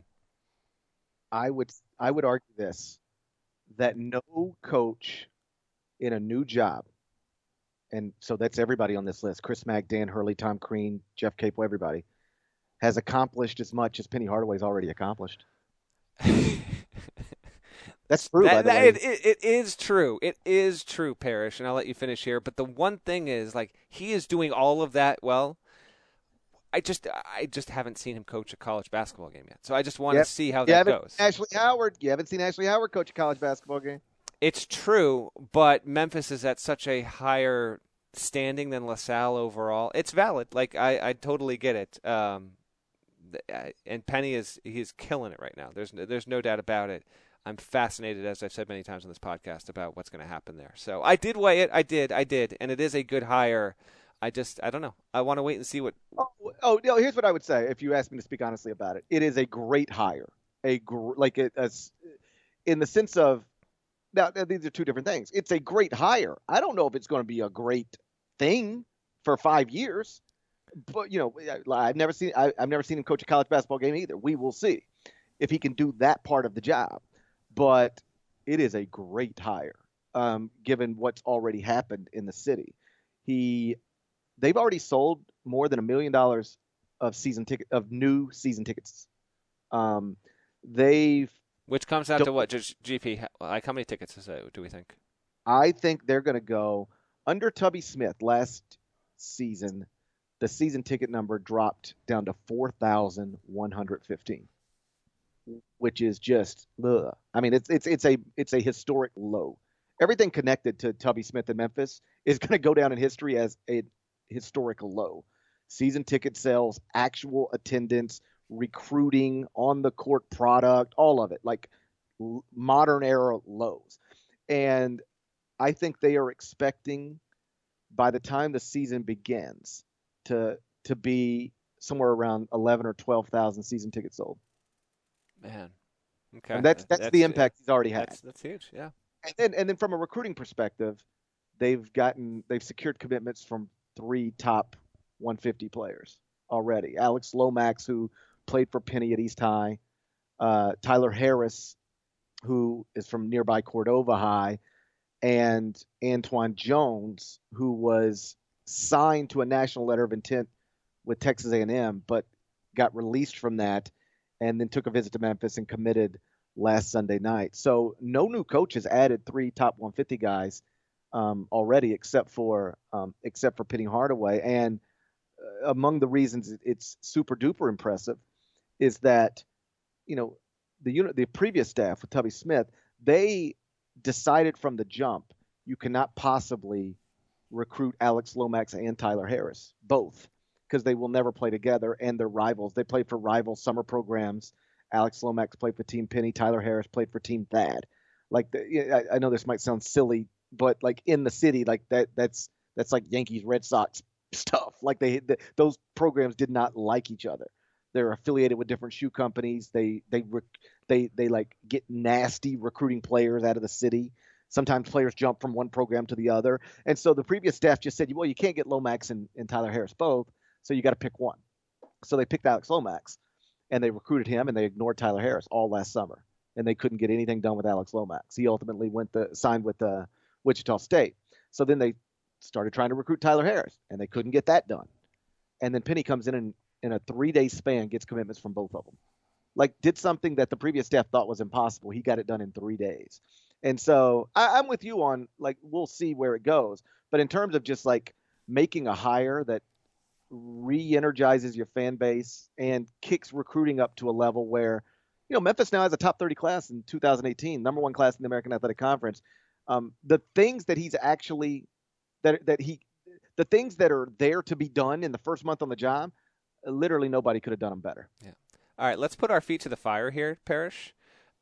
I would argue this, that no coach in a new job, and so that's everybody on this list, Chris Mack, Dan Hurley, Tom Crean, Jeff Capel, everybody, has accomplished as much as Penny Hardaway's already accomplished. That's true, by the way. It is true. It is true, Parrish, and I'll let you finish here. But the one thing is, like, he is doing all of that well. I just haven't seen him coach a college basketball game yet. So I just want to see how that goes. You haven't seen Ashley Howard coach a college basketball game? It's true, but Memphis is at such a higher standing than LaSalle overall. It's valid. Like, I totally get it. And Penny he's killing it right now. There's no doubt about it. I'm fascinated, as I've said many times on this podcast, about what's going to happen there. So I did weigh it. I did. And it is a good hire. I don't know. I want to wait and see what. Oh, here's what I would say if you asked me to speak honestly about it. It is a great hire. In the sense of, now these are 2 different things. It's a great hire. I don't know if it's going to be a great thing for 5 years, but I've never seen him coach a college basketball game either. We will see if he can do that part of the job. But it is a great hire, given what's already happened in the city. They've already sold more than $1 million of new season tickets. Which comes out to what, GP? Like, how many tickets do we think? I think they're going to go under Tubby Smith last season. The season ticket number dropped down to 4,115. which is just, ugh. I mean, it's a historic low. Everything connected to Tubby Smith in Memphis is going to go down in history as a historical low. Season ticket sales, actual attendance, recruiting, on the court product, all of it, like modern era lows. And I think they are expecting by the time the season begins to be somewhere around 11 or 12,000 season tickets sold. Man, okay, And that's the impact he's already had. That's huge, yeah. And then from a recruiting perspective, they've secured commitments from three top 150 players already. Alex Lomax, who played for Penny at East High, Tyler Harris, who is from nearby Cordova High, and Antoine Jones, who was signed to a national letter of intent with Texas A&M, but got released from that, and then took a visit to Memphis and committed last Sunday night. So no new coach has added three top 150 guys already, except for Penny Hardaway. And among the reasons it's super duper impressive is that the previous staff with Tubby Smith, they decided from the jump you cannot possibly recruit Alex Lomax and Tyler Harris both, because they will never play together, and they're rivals. They played for rival summer programs. Alex Lomax played for Team Penny. Tyler Harris played for Team Thad. I know this might sound silly, but like in the city, like that's like Yankees Red Sox stuff. Like those programs did not like each other. They're affiliated with different shoe companies. They like get nasty recruiting players out of the city. Sometimes players jump from one program to the other. And so the previous staff just said, well, you can't get Lomax and Tyler Harris both, so you got to pick one. So they picked Alex Lomax, and they recruited him, and they ignored Tyler Harris all last summer. And they couldn't get anything done with Alex Lomax. He ultimately signed with Wichita State. So then they started trying to recruit Tyler Harris, and they couldn't get that done. And then Penny comes in and in a 3-day span gets commitments from both of them. Like, did something that the previous staff thought was impossible. He got it done in 3 days. And so I'm with you on, like, we'll see where it goes. But in terms of just like making a hire that re-energizes your fan base and kicks recruiting up to a level where, Memphis now has a top 30 class in 2018, number one class in the American Athletic Conference. The things that he's actually the things that are there to be done in the first month on the job, literally nobody could have done them better. Yeah. All right, let's put our feet to the fire here, Parrish.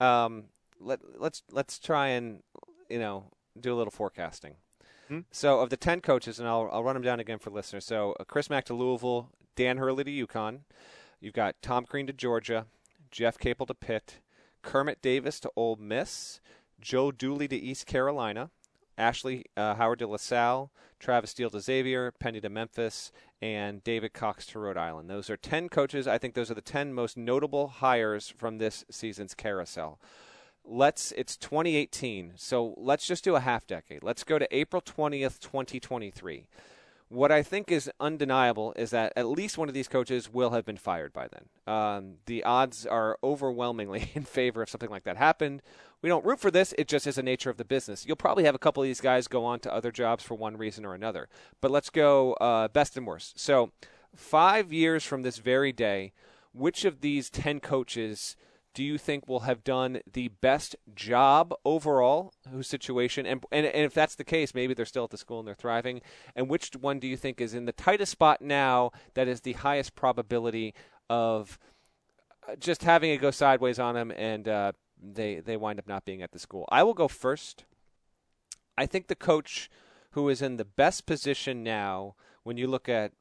Let's try and do a little forecasting. So of the 10 coaches, and I'll run them down again for listeners. So Chris Mack to Louisville, Dan Hurley to UConn. You've got Tom Crean to Georgia, Jeff Capel to Pitt, Kermit Davis to Ole Miss, Joe Dooley to East Carolina, Ashley Howard to LaSalle, Travis Steele to Xavier, Penny to Memphis, and David Cox to Rhode Island. Those are 10 coaches. I think those are the 10 most notable hires from this season's carousel. It's 2018, so let's just do a half decade. Let's go to April 20th, 2023. What I think is undeniable is that at least one of these coaches will have been fired by then. The odds are overwhelmingly in favor if something like that happened. We don't root for this. It just is the nature of the business. You'll probably have a couple of these guys go on to other jobs for one reason or another. But let's go best and worst. So 5 years from this very day, which of these 10 coaches do you think will have done the best job overall, whose situation, and if that's the case, maybe they're still at the school and they're thriving, and which one do you think is in the tightest spot now that is the highest probability of just having it go sideways on them and they wind up not being at the school? I will go first. I think the coach who is in the best position now, when you look at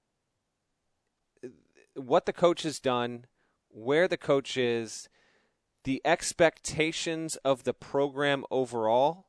what the coach has done, where the coach is, the expectations of the program overall,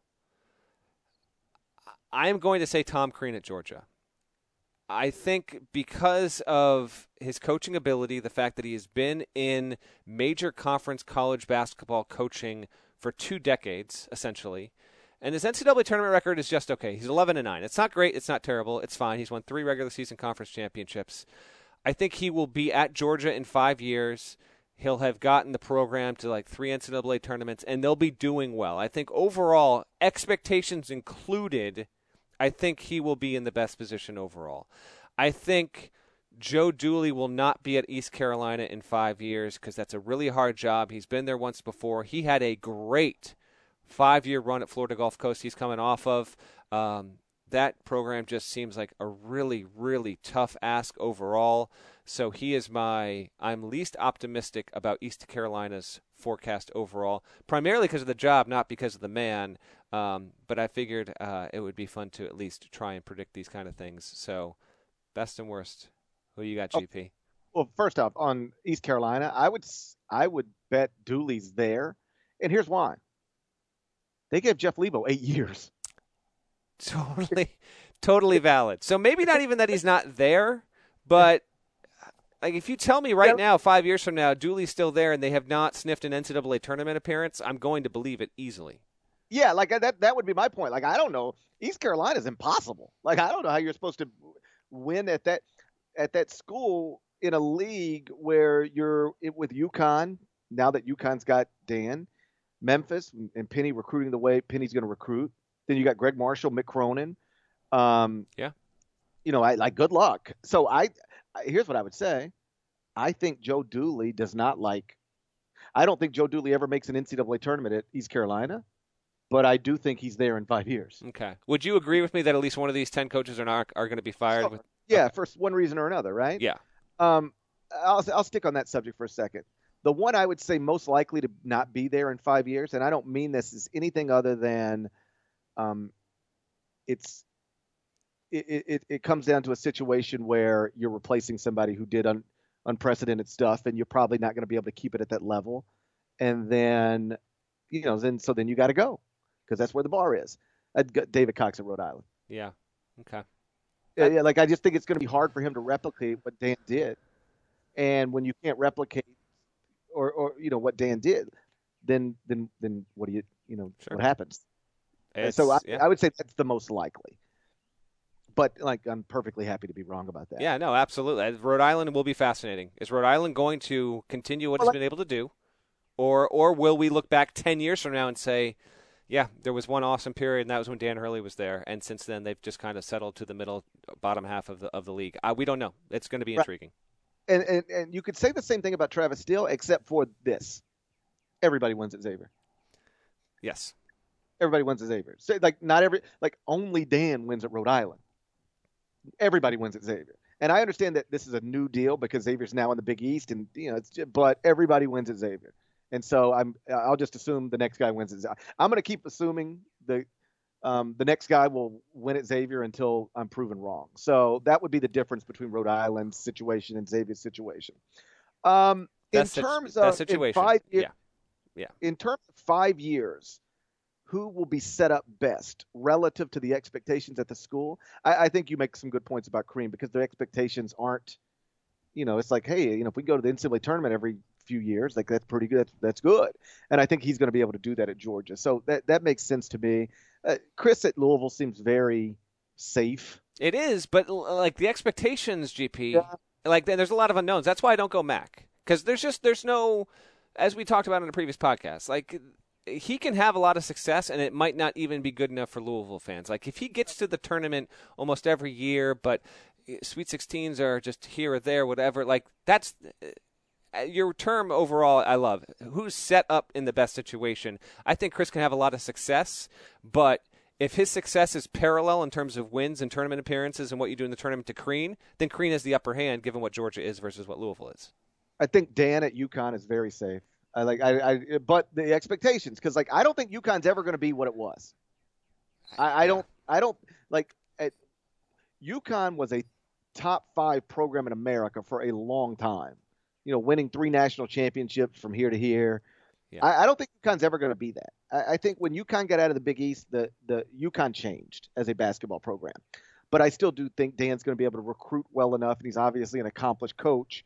I am going to say Tom Crean at Georgia. I think because of his coaching ability, the fact that he has been in major conference college basketball coaching for 2 decades, essentially, and his NCAA tournament record is just okay. He's 11-9. It's not great. It's not terrible. It's fine. He's won 3 regular season conference championships. I think he will be at Georgia in 5 years. He'll have gotten the program to like 3 NCAA tournaments, and they'll be doing well. I think overall, expectations included, I think he will be in the best position overall. I think Joe Dooley will not be at East Carolina in 5 years because that's a really hard job. He's been there once before. He had a great 5-year run at Florida Gulf Coast he's coming off of. That program just seems like a really, really tough ask overall. So he is I'm least optimistic about East Carolina's forecast overall, primarily because of the job, not because of the man. But I figured it would be fun to at least try and predict these kind of things. So best and worst. Who you got, GP? Well, first off, on East Carolina, I would bet Dooley's there. And here's why. They gave Jeff Lebo 8 years. Totally valid. So maybe not even that he's not there, but like if you tell me right now, 5 years from now, Dooley's still there and they have not sniffed an NCAA tournament appearance, I'm going to believe it easily. Yeah, like that would be my point. Like, I don't know. East Carolina is impossible. Like, I don't know how you're supposed to win at that school in a league where you're with UConn, now that UConn's got Dan, Memphis, and Penny recruiting the way Penny's going to recruit. Then you got Greg Marshall, Mick Cronin. Yeah. Good luck. So here's what I would say. I think Joe Dooley does not like – I don't think Joe Dooley ever makes an NCAA tournament at East Carolina, but I do think he's there in 5 years. Okay. Would you agree with me that at least one of these 10 coaches are going to be fired? Yeah, for one reason or another, right? Yeah. I'll stick on that subject for a second. The one I would say most likely to not be there in 5 years, and I don't mean this as anything other than it comes down to a situation where you're replacing somebody who did unprecedented stuff, and you're probably not going to be able to keep it at that level. And then, then you got to go because that's where the bar is. David Cox at Rhode Island. Yeah. Okay. Yeah, like I just think it's going to be hard for him to replicate what Dan did. And when you can't replicate or what Dan did, then what do Sure. what happens? So I would say that's the most likely. But I'm perfectly happy to be wrong about that. Yeah, no, absolutely. Rhode Island will be fascinating. Is Rhode Island going to continue what it's been able to do, or will we look back 10 years from now and say, yeah, there was one awesome period, and that was when Dan Hurley was there, and since then they've just kind of settled to the bottom half of the league. We don't know. It's going to be intriguing. And you could say the same thing about Travis Steele, except for this: everybody wins at Xavier. Yes, everybody wins at Xavier. So only Dan wins at Rhode Island. Everybody wins at Xavier. And I understand that this is a new deal because Xavier's now in the Big East, and but everybody wins at Xavier. And so I'll just assume the next guy wins at Xavier. I'm going to keep assuming the next guy will win at Xavier until I'm proven wrong. So that would be the difference between Rhode Island's situation and Xavier's situation. In terms of 5 years, yeah. In terms of 5 years, who will be set up best relative to the expectations at the school? I think you make some good points about Crean because their expectations aren't, it's like, hey, if we go to the NCAA tournament every few years, like that's pretty good. That's good. And I think he's going to be able to do that at Georgia. So that makes sense to me. Chris at Louisville seems very safe. It is, but like the expectations, GP, like there's a lot of unknowns. That's why I don't go Mac because there's no, as we talked about in the previous podcast, like he can have a lot of success and it might not even be good enough for Louisville fans. Like if he gets to the tournament almost every year, but Sweet 16s are just here or there, whatever, like that's your term overall. I love who's set up in the best situation. I think Chris can have a lot of success, but if his success is parallel in terms of wins and tournament appearances and what you do in the tournament to Crean, then Crean has the upper hand given what Georgia is versus what Louisville is. I think Dan at UConn is very safe. But the expectations, because I don't think UConn's ever going to be what it was. I don't UConn was a top 5 program in America for a long time. Winning 3 national championships from here to here. Yeah. I don't think UConn's ever going to be that. I think when UConn got out of the Big East, the UConn changed as a basketball program. But I still do think Dan's going to be able to recruit well enough, and he's obviously an accomplished coach.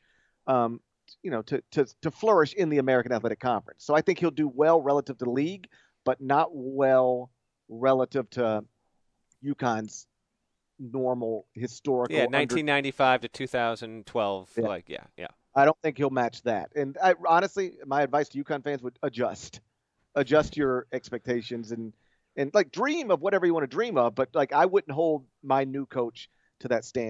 To flourish in the American Athletic Conference. So I think he'll do well relative to the league, but not well relative to UConn's normal historical. Yeah, 1995 to 2012. Yeah. I don't think he'll match that. And honestly, my advice to UConn fans would adjust your expectations and dream of whatever you want to dream of. But I wouldn't hold my new coach to that standard.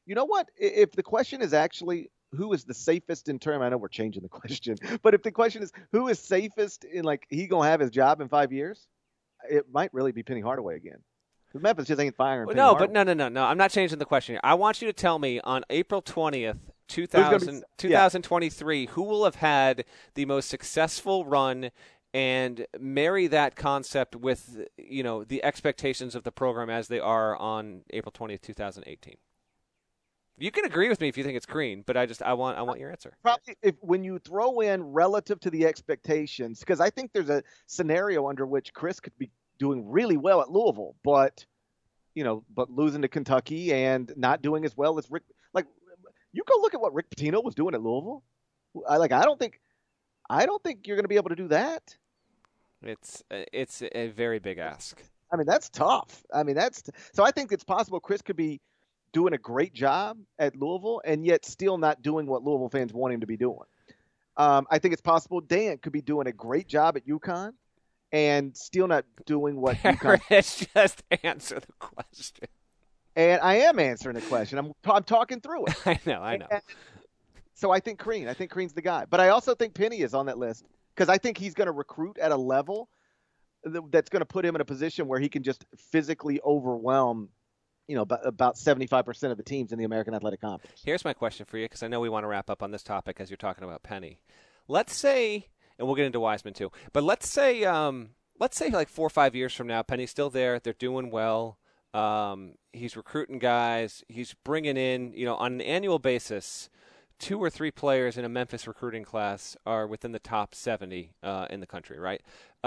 You know what? If the question is actually who is the safest in term, I know we're changing the question, but if the question is who is safest in like he gonna have his job in 5 years, it might really be Penny Hardaway again. Because Memphis just ain't firing Well, Penny no, but Hardaway. no. I'm not changing the question here. I want you to tell me on April 20th, Who's gonna be? 2000, Yeah. 2023, who will have had the most successful run and marry that concept with, the expectations of the program as they are on April 20th, 2018. You can agree with me if you think it's green, but I want your answer. Probably if when you throw in relative to the expectations, because I think there's a scenario under which Chris could be doing really well at Louisville, but losing to Kentucky and not doing as well as Rick. Like, you go look at what Rick Pitino was doing at Louisville. I don't think you're going to be able to do that. It's a very big ask. I mean, that's tough. I mean, so I think it's possible Chris could be doing a great job at Louisville and yet still not doing what Louisville fans want him to be doing. I think it's possible Dan could be doing a great job at UConn and still not doing what UConn. Paris, just answer the question. And I am answering the question. I'm talking through it. I know. And so I think Crean. I think Crean's the guy. But I also think Penny is on that list because I think he's going to recruit at a level that's going to put him in a position where he can just physically overwhelm, about 75% of the teams in the American Athletic Conference. Here's my question for you, because I know we want to wrap up on this topic as you're talking about Penny. Let's say, and we'll get into Wiseman too, but let's say like 4 or 5 years from now, Penny's still there. They're doing well. He's recruiting guys. He's bringing in, on an annual basis, 2 or 3 players in a Memphis recruiting class are within the top 70 in the country, right?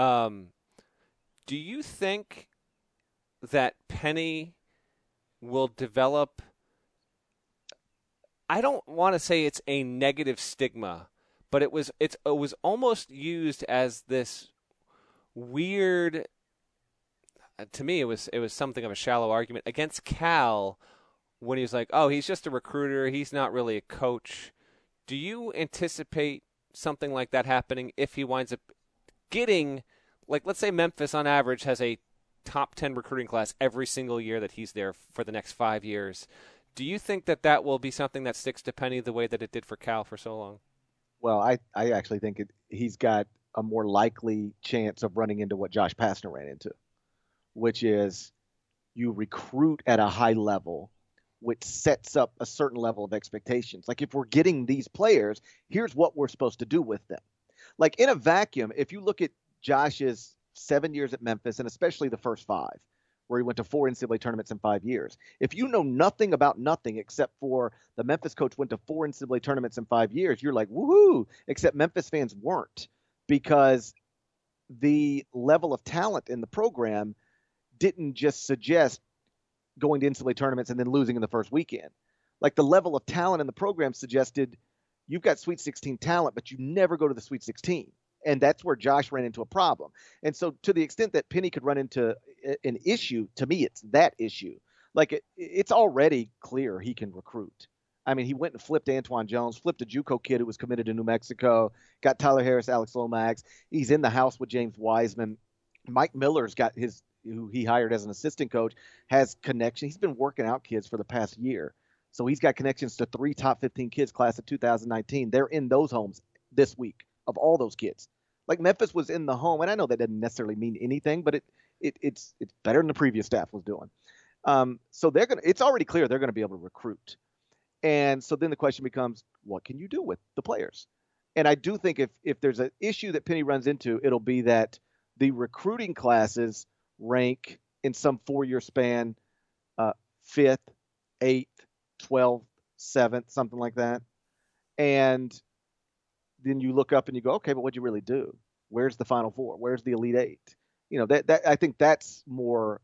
Do you think that Penny will develop, I don't want to say it's a negative stigma, but it was almost used as this weird, to me it was something of a shallow argument against Cal when he was like, oh, he's just a recruiter, he's not really a coach. Do you anticipate something like that happening if he winds up getting, like, let's say Memphis on average has a top 10 recruiting class every single year that he's there for the next 5 years. Do you think that will be something that sticks to Penny the way that it did for Cal for so long? Well, I actually think he's got a more likely chance of running into what Josh Pastner ran into, which is you recruit at a high level, which sets up a certain level of expectations. Like, if we're getting these players, here's what we're supposed to do with them. Like, in a vacuum, if you look at Josh's 7 years at Memphis, and especially the first 5, where he went to 4 NCAA tournaments in 5 years. If you know nothing about nothing except for the Memphis coach went to 4 NCAA tournaments in 5 years, you're like, woohoo, except Memphis fans weren't, because the level of talent in the program didn't just suggest going to NCAA tournaments and then losing in the first weekend. Like, the level of talent in the program suggested you've got Sweet 16 talent, but you never go to the Sweet 16. And that's where Josh ran into a problem. And so, to the extent that Penny could run into an issue, to me, it's that issue. Like, it's already clear he can recruit. I mean, he went and flipped Antoine Jones, flipped a JUCO kid who was committed to New Mexico, got Tyler Harris, Alex Lomax. He's in the house with James Wiseman. Mike Miller's got who he hired as an assistant coach, has connection. He's been working out kids for the past year. So he's got connections to 3 top 15 kids class of 2019. They're in those homes this week of all those kids. Like, Memphis was in the home, and I know that doesn't necessarily mean anything, but it's better than the previous staff was doing. So it's already clear they're gonna be able to recruit. And so then the question becomes, what can you do with the players? And I do think if there's an issue that Penny runs into, it'll be that the recruiting classes rank in some 4-year span 5th, 8th, 12th, 7th, something like that. And then you look up and you go, okay, but what'd you really do? Where's the Final Four? Where's the Elite 8? That I think that's more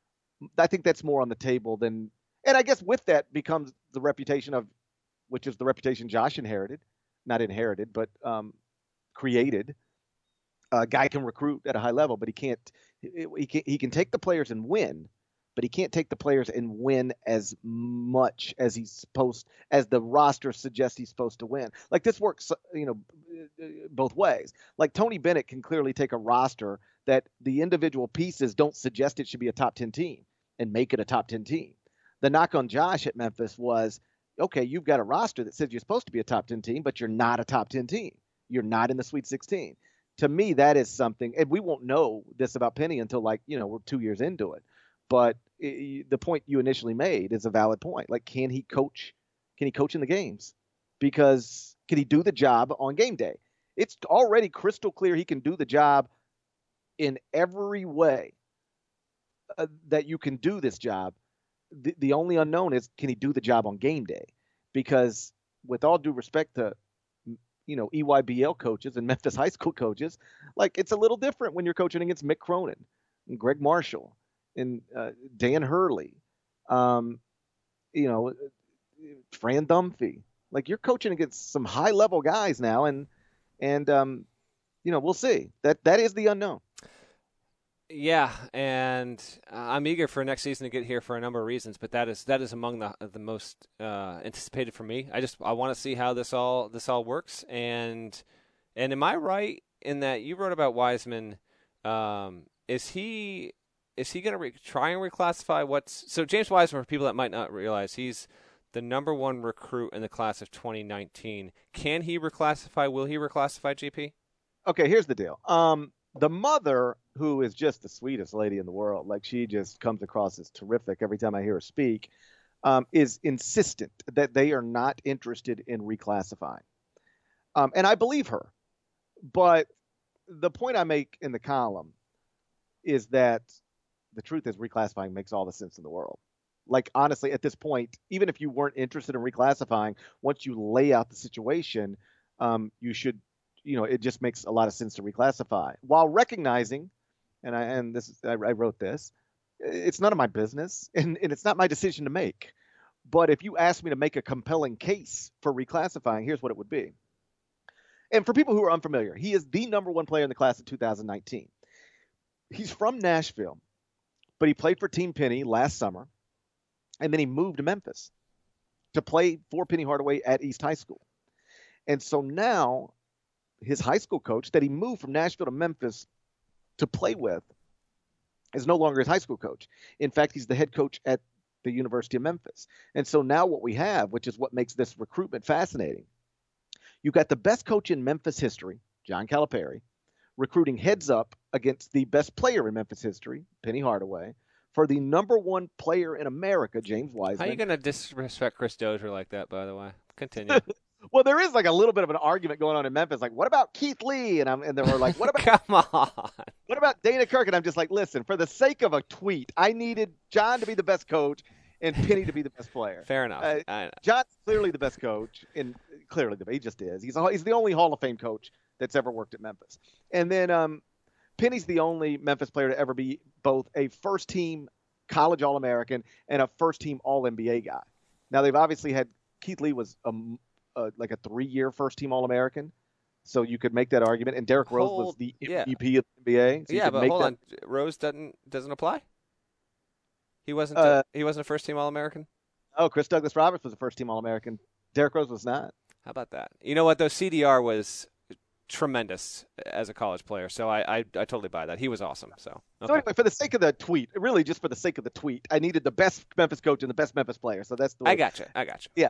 on the table than, and I guess with that becomes the reputation of, which is the reputation Josh not inherited, but created. A guy can recruit at a high level, but he can take the players and win, but he can't take the players and win as much as as the roster suggests he's supposed to win. Like, this works, both ways. Like, Tony Bennett can clearly take a roster that the individual pieces don't suggest it should be a top 10 team and make it a top 10 team. The knock on Josh at Memphis was, okay, you've got a roster that says you're supposed to be a top 10 team, but you're not a top 10 team. You're not in the Sweet 16. To me, that is something, and we won't know this about Penny until we're 2 years into it. But the point you initially made is a valid point. Like, can he coach? Can he coach in the games? Because can he do the job on game day? It's already crystal clear he can do the job in every way that you can do this job. The only unknown is, can he do the job on game day? Because with all due respect to EYBL coaches and Memphis high school coaches, like, it's a little different when you're coaching against Mick Cronin and Greg Marshall and Dan Hurley, Fran Dunphy. Like, you're coaching against some high level guys now, and we'll see. That is the unknown. Yeah, and I'm eager for next season to get here for a number of reasons, but that is among the most anticipated for me. I want to see how this all works, and am I right in that you wrote about Wiseman? Is he going to try and reclassify so James Wiseman, for people that might not realize, he's the number one recruit in the class of 2019. Can he reclassify? Will he reclassify, GP? Okay, here's the deal. The mother, who is just the sweetest lady in the world, like, she just comes across as terrific every time I hear her speak, is insistent that they are not interested in reclassifying. And I believe her. But the point I make in the column is that the truth is, reclassifying makes all the sense in the world. Like, honestly, at this point, even if you weren't interested in reclassifying, once you lay out the situation, you should, it just makes a lot of sense to reclassify, while recognizing, and I wrote this, it's none of my business, and it's not my decision to make. But if you ask me to make a compelling case for reclassifying, here's what it would be. And for people who are unfamiliar, he is the number one player in the class of 2019. He's from Nashville, but he played for Team Penny last summer, and then he moved to Memphis to play for Penny Hardaway at East High School. And so now his high school coach that he moved from Nashville to Memphis to play with is no longer his high school coach. In fact, he's the head coach at the University of Memphis. And so now what we have, which is what makes this recruitment fascinating, you've got the best coach in Memphis history, John Calipari, recruiting heads up against the best player in Memphis history, Penny Hardaway, for the number one player in America, James Wiseman. How are you going to disrespect Chris Dozier like that, by the way? Continue. Well, there is like a little bit of an argument going on in Memphis. Like, what about Keith Lee? And they were like, what about come on? What about Dana Kirk? And I'm just like, listen, for the sake of a tweet, I needed John to be the best coach and Penny to be the best player. Fair enough. I know. John's clearly the best coach, and he just is. He's the only Hall of Fame coach that's ever worked at Memphis. And then Penny's the only Memphis player to ever be both a first-team college All-American and a first-team All-NBA guy. Now, they've obviously had Keith Lee was like a 3-year first-team All-American, so you could make that argument. And Derrick Rose was the MVP of the NBA. So but hold on, Rose doesn't apply. He wasn't a first-team All-American. Oh, Chris Douglas Roberts was a first-team All-American. Derrick Rose was not. How about that? You know what, though? CDR was tremendous as a college player, so I totally buy that. He was awesome. So anyway, for the sake of the tweet, really just for the sake of the tweet, I needed the best Memphis coach and the best Memphis player. So that's the way. I got you. Yeah.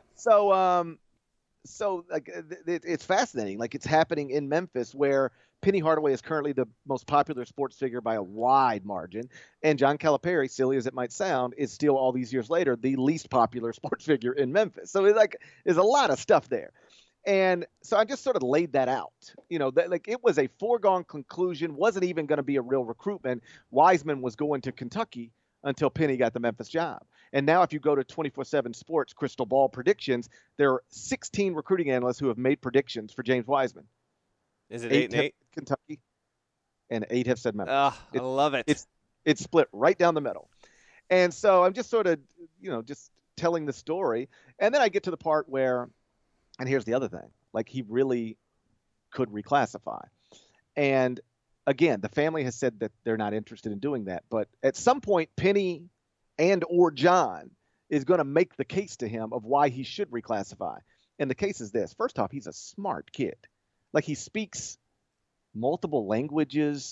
So like, it's fascinating. Like, it's happening in Memphis, where Penny Hardaway is currently the most popular sports figure by a wide margin, and John Calipari, silly as it might sound, is still, all these years later, the least popular sports figure in Memphis. So there's a lot of stuff there. And so I just sort of laid that out, it was a foregone conclusion, wasn't even going to be a real recruitment. Wiseman was going to Kentucky until Penny got the Memphis job. And now if you go to 24/7 Sports Crystal Ball predictions, there are 16 recruiting analysts who have made predictions for James Wiseman. Is it 8-8? Kentucky, and 8 have said Memphis. I love it. It's split right down the middle. And so I'm just sort of, just telling the story. And then I get to the part where, and here's the other thing, like, he really could reclassify. And again, the family has said that they're not interested in doing that. But at some point, Penny or John is going to make the case to him of why he should reclassify. And the case is this. First off, he's a smart kid. Like, he speaks multiple languages.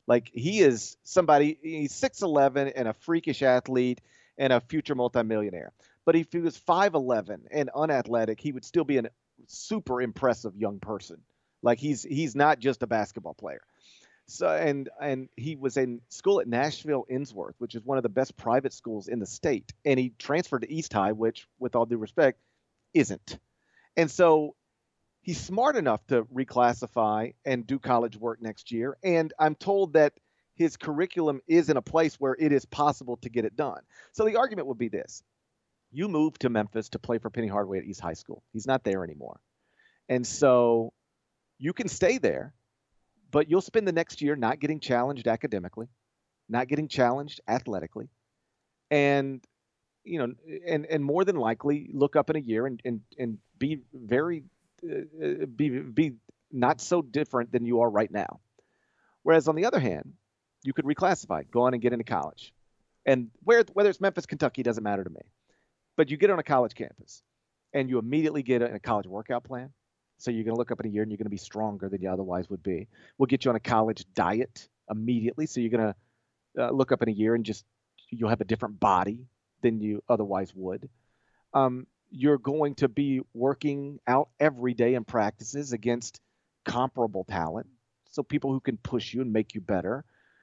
Like he is somebody, he's 6'11" and a freakish athlete and a future multimillionaire. But if he was 5'11" and unathletic, he would still be a super impressive young person. Like he's not just a basketball player. So and he was in school at Nashville Innsworth, which is one of the best private schools in the state. And he transferred to East High, which, with all due respect, isn't. And so he's smart enough to reclassify and do college work next year. And I'm told that his curriculum is in a place where it is possible to get it done. So the argument would be this. You moved to Memphis to play for Penny Hardaway at East High School. He's not there anymore. And so you can stay there, but you'll spend the next year not getting challenged academically, not getting challenged athletically, and and more than likely look up in a year and be very be not so different than you are right now. Whereas on the other hand, you could reclassify, go on and get into college, and whether it's Memphis, Kentucky, doesn't matter to me. But you get on a college campus, and you immediately get a college workout plan. So you're going to look up in a year and you're going to be stronger than you otherwise would be. We'll get you on a college diet immediately. So you're going to look up in a year and you'll have a different body than you otherwise would. You're going to be working out every day in practices against comparable talent. So people who can push you and make you better.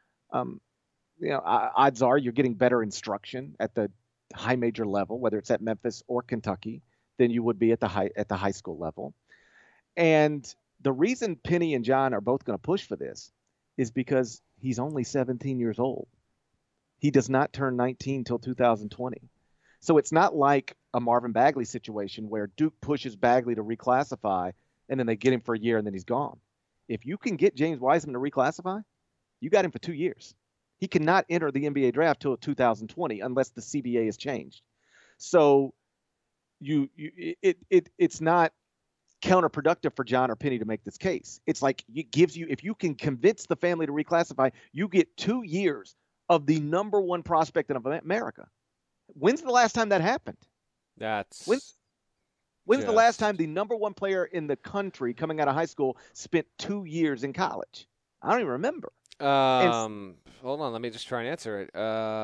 Odds are you're getting better instruction at the high major level, whether it's at Memphis or Kentucky, than you would be at the high school level. And the reason Penny and John are both going to push for this is because he's only 17 years old. He does not turn 19 till 2020. So it's not like a Marvin Bagley situation where Duke pushes Bagley to reclassify and then they get him for a year and then he's gone. If you can get James Wiseman to reclassify, you got him for 2 years. He cannot enter the NBA draft till 2020 unless the CBA is changed. So it's not counterproductive for John or Penny to make this case. It's like it gives you, if you can convince the family to reclassify, you get 2 years of the number one prospect in America. When's the last time that happened? When's the last time the number one player in the country coming out of high school spent 2 years in college? I don't even remember. Hold on, let me just try and answer it.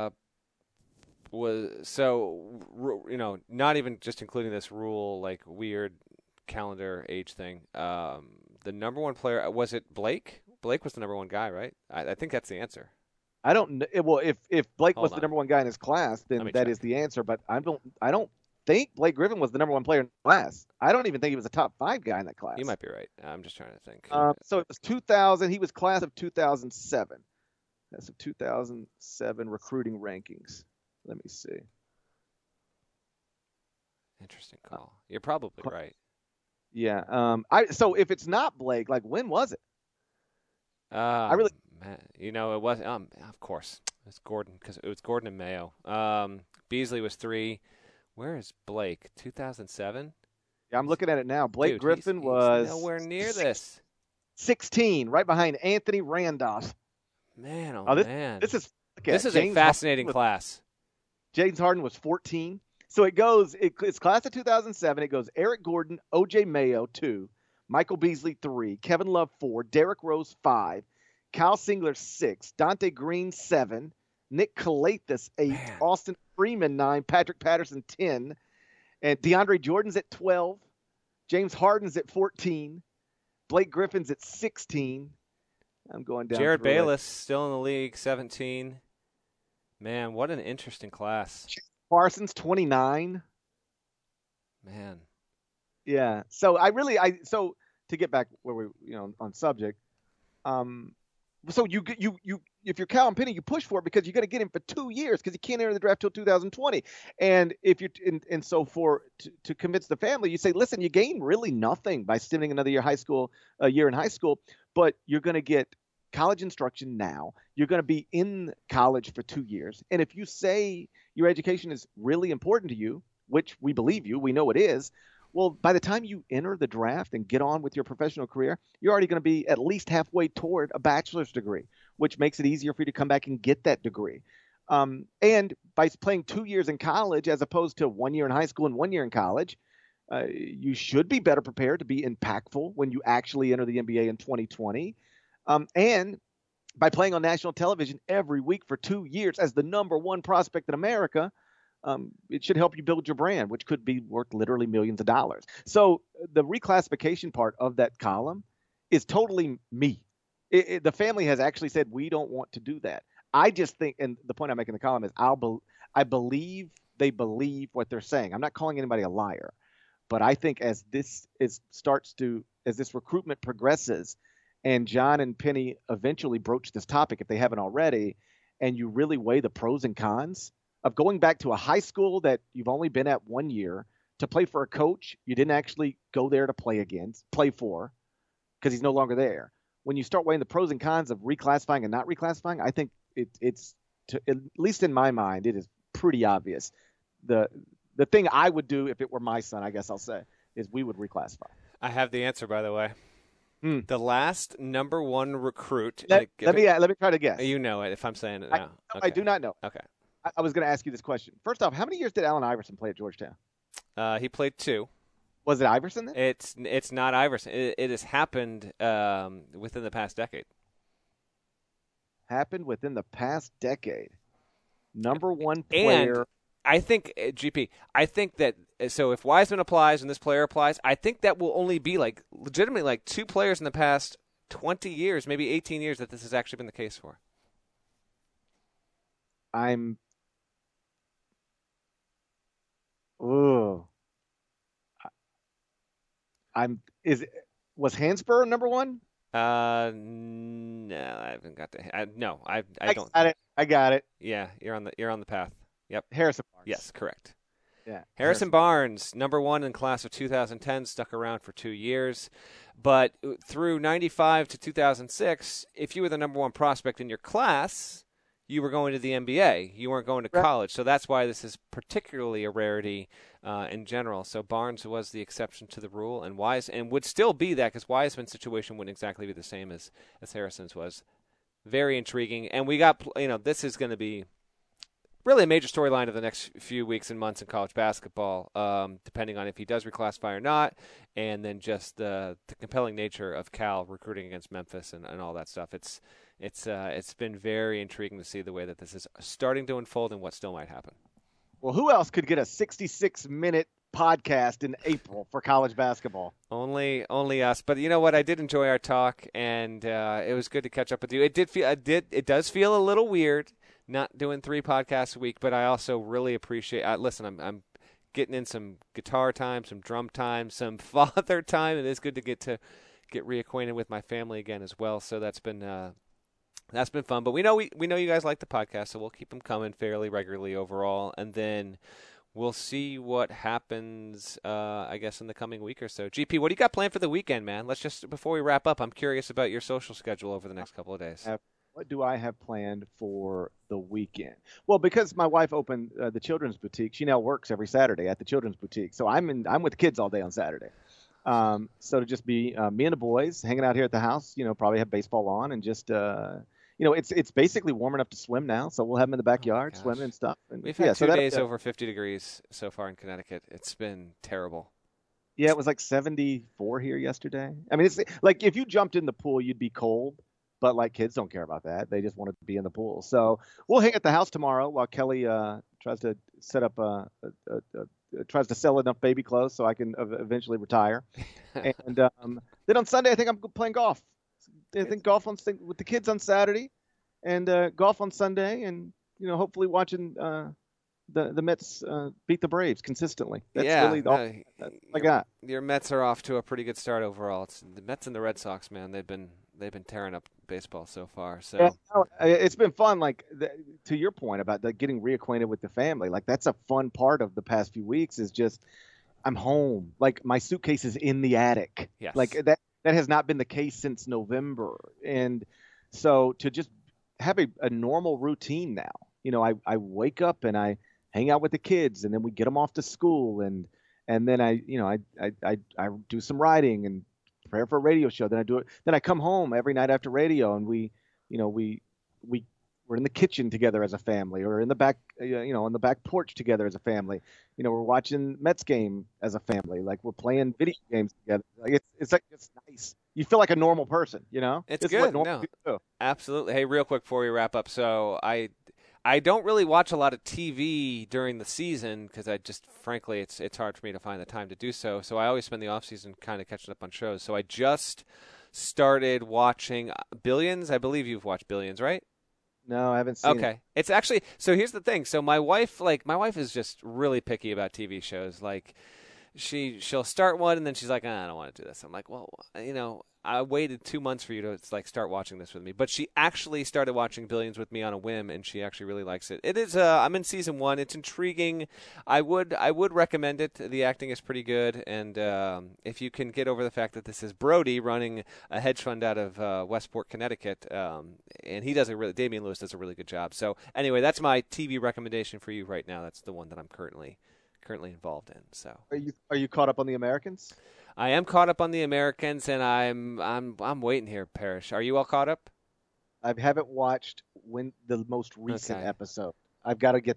Not even just including this rule, like weird calendar age thing. The number one player, was it Blake? Blake was the number one guy, right? I think that's the answer. I don't know. Well, if Blake was the number one guy in his class, then that is the answer. But I don't think Blake Griffin was the number one player in the class. I don't even think he was a top 5 guy in that class. You might be right. I'm just trying to think. So it was 2000. He was class of 2007. That's of 2007 recruiting rankings. Let me see. Interesting call. You're probably right. Yeah. So if it's not Blake, like when was it? It was. Of course, it's Gordon because it was Gordon and Mayo. Beasley was 3. Where is Blake? 2007. Yeah, I'm looking at it now. Blake Griffin was nowhere near this. 16, right behind Anthony Randolph. Man, man. This is a fascinating class. James Harden was 14. So it's class of 2007. It goes Eric Gordon, O.J. Mayo, 2, Michael Beasley, 3, Kevin Love, 4, Derrick Rose, 5, Kyle Singler, 6, Dante Green, 7, Nick Calathis, 8, Man. Austin Freeman, 9, Patrick Patterson, 10, and DeAndre Jordan's at 12, James Harden's at 14, Blake Griffin's at 16. I'm going down. Jared Bayless still in the league, 17. Man, what an interesting class. Parsons, 29. Man. Yeah. So so to get back where we on subject, so you if you're Cal and Penny, you push for it because you're going to get him for 2 years because he can't enter the draft till 2020. And if you're and so to convince the family, you say, listen, you gain really nothing by spending another year in high school, but you're going to get college instruction now. You're going to be in college for 2 years. And if you say your education is really important to you, which we believe you, we know it is, well, by the time you enter the draft and get on with your professional career, you're already going to be at least halfway toward a bachelor's degree, which makes it easier for you to come back and get that degree. And by playing 2 years in college as opposed to 1 year in high school and 1 year in college, you should be better prepared to be impactful when you actually enter the NBA in 2020. And by playing on national television every week for 2 years as the number one prospect in America, it should help you build your brand, which could be worth literally millions of dollars. So the reclassification part of that column is totally me. The family has actually said we don't want to do that. I just think, and the point I make in the column is, I believe they believe what they're saying. I'm not calling anybody a liar, but I think as this recruitment progresses, and John and Penny eventually broach this topic if they haven't already, and you really weigh the pros and cons of going back to a high school that you've only been at 1 year to play for a coach you didn't actually go there to play for, because he's no longer there. When you start weighing the pros and cons of reclassifying and not reclassifying, I think at least in my mind, it is pretty obvious. The thing I would do if it were my son, I guess I'll say, is we would reclassify. I have the answer, by the way. The last number one recruit. Let me try to guess. You know it if I'm saying it now. I do not know. Okay. I was going to ask you this question. First off, how many years did Allen Iverson play at Georgetown? He played 2. Was it Iverson then? It's not Iverson. It has happened within the past decade. Happened within the past decade. Number one player. And I think, GP, I think that, so if Wiseman applies and this player applies, I think that will only be legitimately 2 players in the past 20 years, maybe 18 years that this has actually been the case for. Was Hansbrough number one? No, I haven't got to. No, I don't. I got it. Yeah, you're on the path. Yep. Harrison Barnes. Yes, correct. Yeah. Harrison Barnes, number one in class of 2010, stuck around for 2 years. But through 95 to 2006, if you were the number one prospect in your class, you were going to the NBA. You weren't going to college. So that's why this is particularly a rarity in general. So Barnes was the exception to the rule, and would still be that, because Wiseman's situation wouldn't exactly be the same as Harrison's was. Very intriguing. And we got, this is going to be really a major storyline of the next few weeks and months in college basketball, depending on if he does reclassify or not, and then just the compelling nature of Cal recruiting against Memphis and all that stuff. It's been very intriguing to see the way that this is starting to unfold and what still might happen. Well, who else could get a 66-minute podcast in April for college basketball? Only us. But you know what? I did enjoy our talk, and it was good to catch up with you. It does feel a little weird not doing 3 podcasts a week, but I also really appreciate. Listen, I'm getting in some guitar time, some drum time, some father time. It is good to get reacquainted with my family again as well. So that's been fun. But we know you guys like the podcast, so we'll keep them coming fairly regularly overall, and then we'll see what happens. I guess in the coming week or so. GP, what do you got planned for the weekend, man? Let's just before we wrap up, I'm curious about your social schedule over the next couple of days. What do I have planned for the weekend? Well, because my wife opened the children's boutique, she now works every Saturday at the children's boutique. So I'm with the kids all day on Saturday. So to just be me and the boys hanging out here at the house, probably have baseball on and just, it's basically warm enough to swim now. So we'll have them in the backyard swimming and stuff. And we've had 2 days over 50 degrees so far in Connecticut. It's been terrible. Yeah, it was like 74 here yesterday. I mean, it's like if you jumped in the pool, you'd be cold. But kids don't care about that. They just want to be in the pool. So we'll hang at the house tomorrow while Kelly tries to set up tries to sell enough baby clothes so I can eventually retire. And then on Sunday, I think I'm playing golf. I think golf with the kids on Saturday, and golf on Sunday, and hopefully watching the Mets beat the Braves consistently. That's really all I got. Your Mets are off to a pretty good start overall. It's the Mets and the Red Sox, man. They've been tearing up baseball so far. So yeah, it's been fun. To your point about getting reacquainted with the family, that's a fun part of the past few weeks. Is just I'm home. My suitcase is in the attic. Yes. That has not been the case since November, and so to just have a normal routine now. I wake up and I hang out with the kids, and then we get them off to school, and then I do some writing and prepare for a radio show. Then I do it. Then I come home every night after radio, and we're in the kitchen together as a family, or in the back, on the back porch together as a family. We're watching Mets game as a family. We're playing video games together. It's nice you feel like a normal person, you know? It's This is good. what normal No, people do. absolutely. Hey, real quick before we wrap up. So I don't really watch a lot of TV during the season because I just, frankly, it's hard for me to find the time to do so. So I always spend the off season kind of catching up on shows. So I just started watching Billions. I believe you've watched Billions, right? No, I haven't seen it. Okay. It's actually, so here's the thing. So my wife is just really picky about TV shows. Like she'll start one and then she's like, I don't want to do this. I'm like, well, I waited 2 months for you to start watching this with me. But she actually started watching Billions with me on a whim, and she actually really likes it. It is. I'm in season 1. It's intriguing. I would recommend it. The acting is pretty good, and if you can get over the fact that this is Brody running a hedge fund out of Westport, Connecticut, and Damian Lewis does a really good job. So anyway, that's my TV recommendation for you right now. That's the one that I'm currently involved in. So Are you caught up on the Americans? I am caught up on the Americans, and I'm waiting here, Parrish. Are you all caught up? I haven't watched the most recent Okay. episode. I've got to get.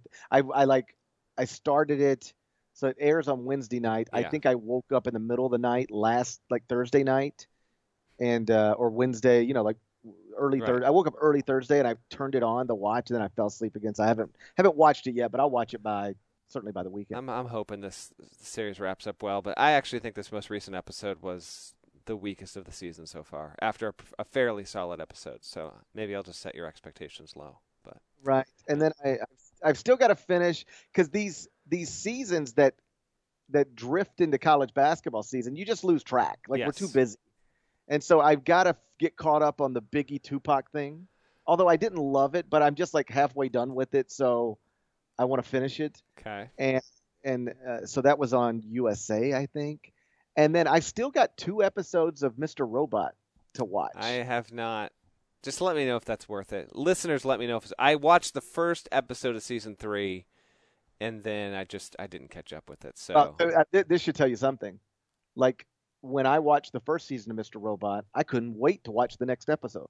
I started it, so it airs on Wednesday night. I Yeah. think I woke up in the middle of the night last Thursday night, and or Wednesday. Early Right. Thursday. I woke up early Thursday and I turned it on to watch, and then I fell asleep again. So I haven't watched it yet, but I'll watch it certainly by the weekend. I'm hoping this series wraps up well, but I actually think this most recent episode was the weakest of the season so far, after a fairly solid episode. So maybe I'll just set your expectations low. But Right, and then I've still got to finish because these seasons that drift into college basketball season, you just lose track. We're Yes. too busy, and so I've got to get caught up on the Biggie Tupac thing. Although I didn't love it, but I'm just halfway done with it, so I want to finish it. Okay. And so that was on USA, I think. And then I still got 2 episodes of Mr. Robot to watch. I have not. Just let me know if that's worth it. Listeners, let me know if I watched the first episode of season 3, and then I didn't catch up with it. So This should tell you something. When I watched the first season of Mr. Robot, I couldn't wait to watch the next episode.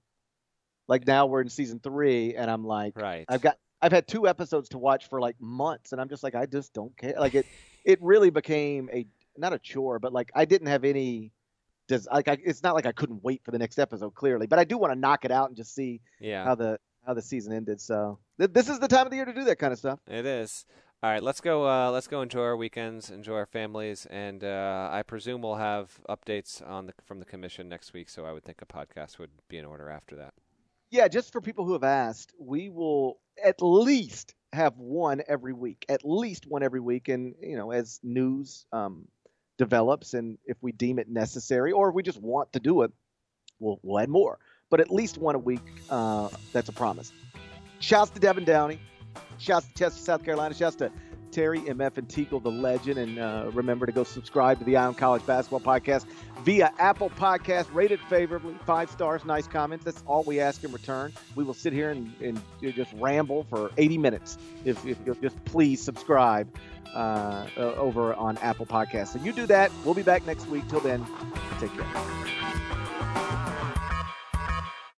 Now we're in season 3, and I'm like, right. I've had 2 episodes to watch for months, and I'm just I just don't care. It really became not a chore, but I didn't have any. It's not like I couldn't wait for the next episode, clearly, but I do want to knock it out and just see how the season ended. So this is the time of the year to do that kind of stuff. It is. All right, let's go. Let's go enjoy our weekends, enjoy our families, and I presume we'll have updates from the commission next week. So I would think a podcast would be in order after that. Yeah, just for people who have asked, we will at least have one every week. At least one every week, and as news develops, and if we deem it necessary, or if we just want to do it, we'll add more. But at least one a week. That's a promise. Shouts to Devin Downey. Shouts to Chester, South Carolina. Shouts to Terry, MF, and Teagle, the legend. And remember to go subscribe to the Ion College Basketball Podcast via Apple Podcast. Rated favorably. 5 stars, nice comments. That's all we ask in return. We will sit here and just ramble for 80 minutes if you'll just please subscribe over on Apple Podcasts. So you do that. We'll be back next week. Till then, take care.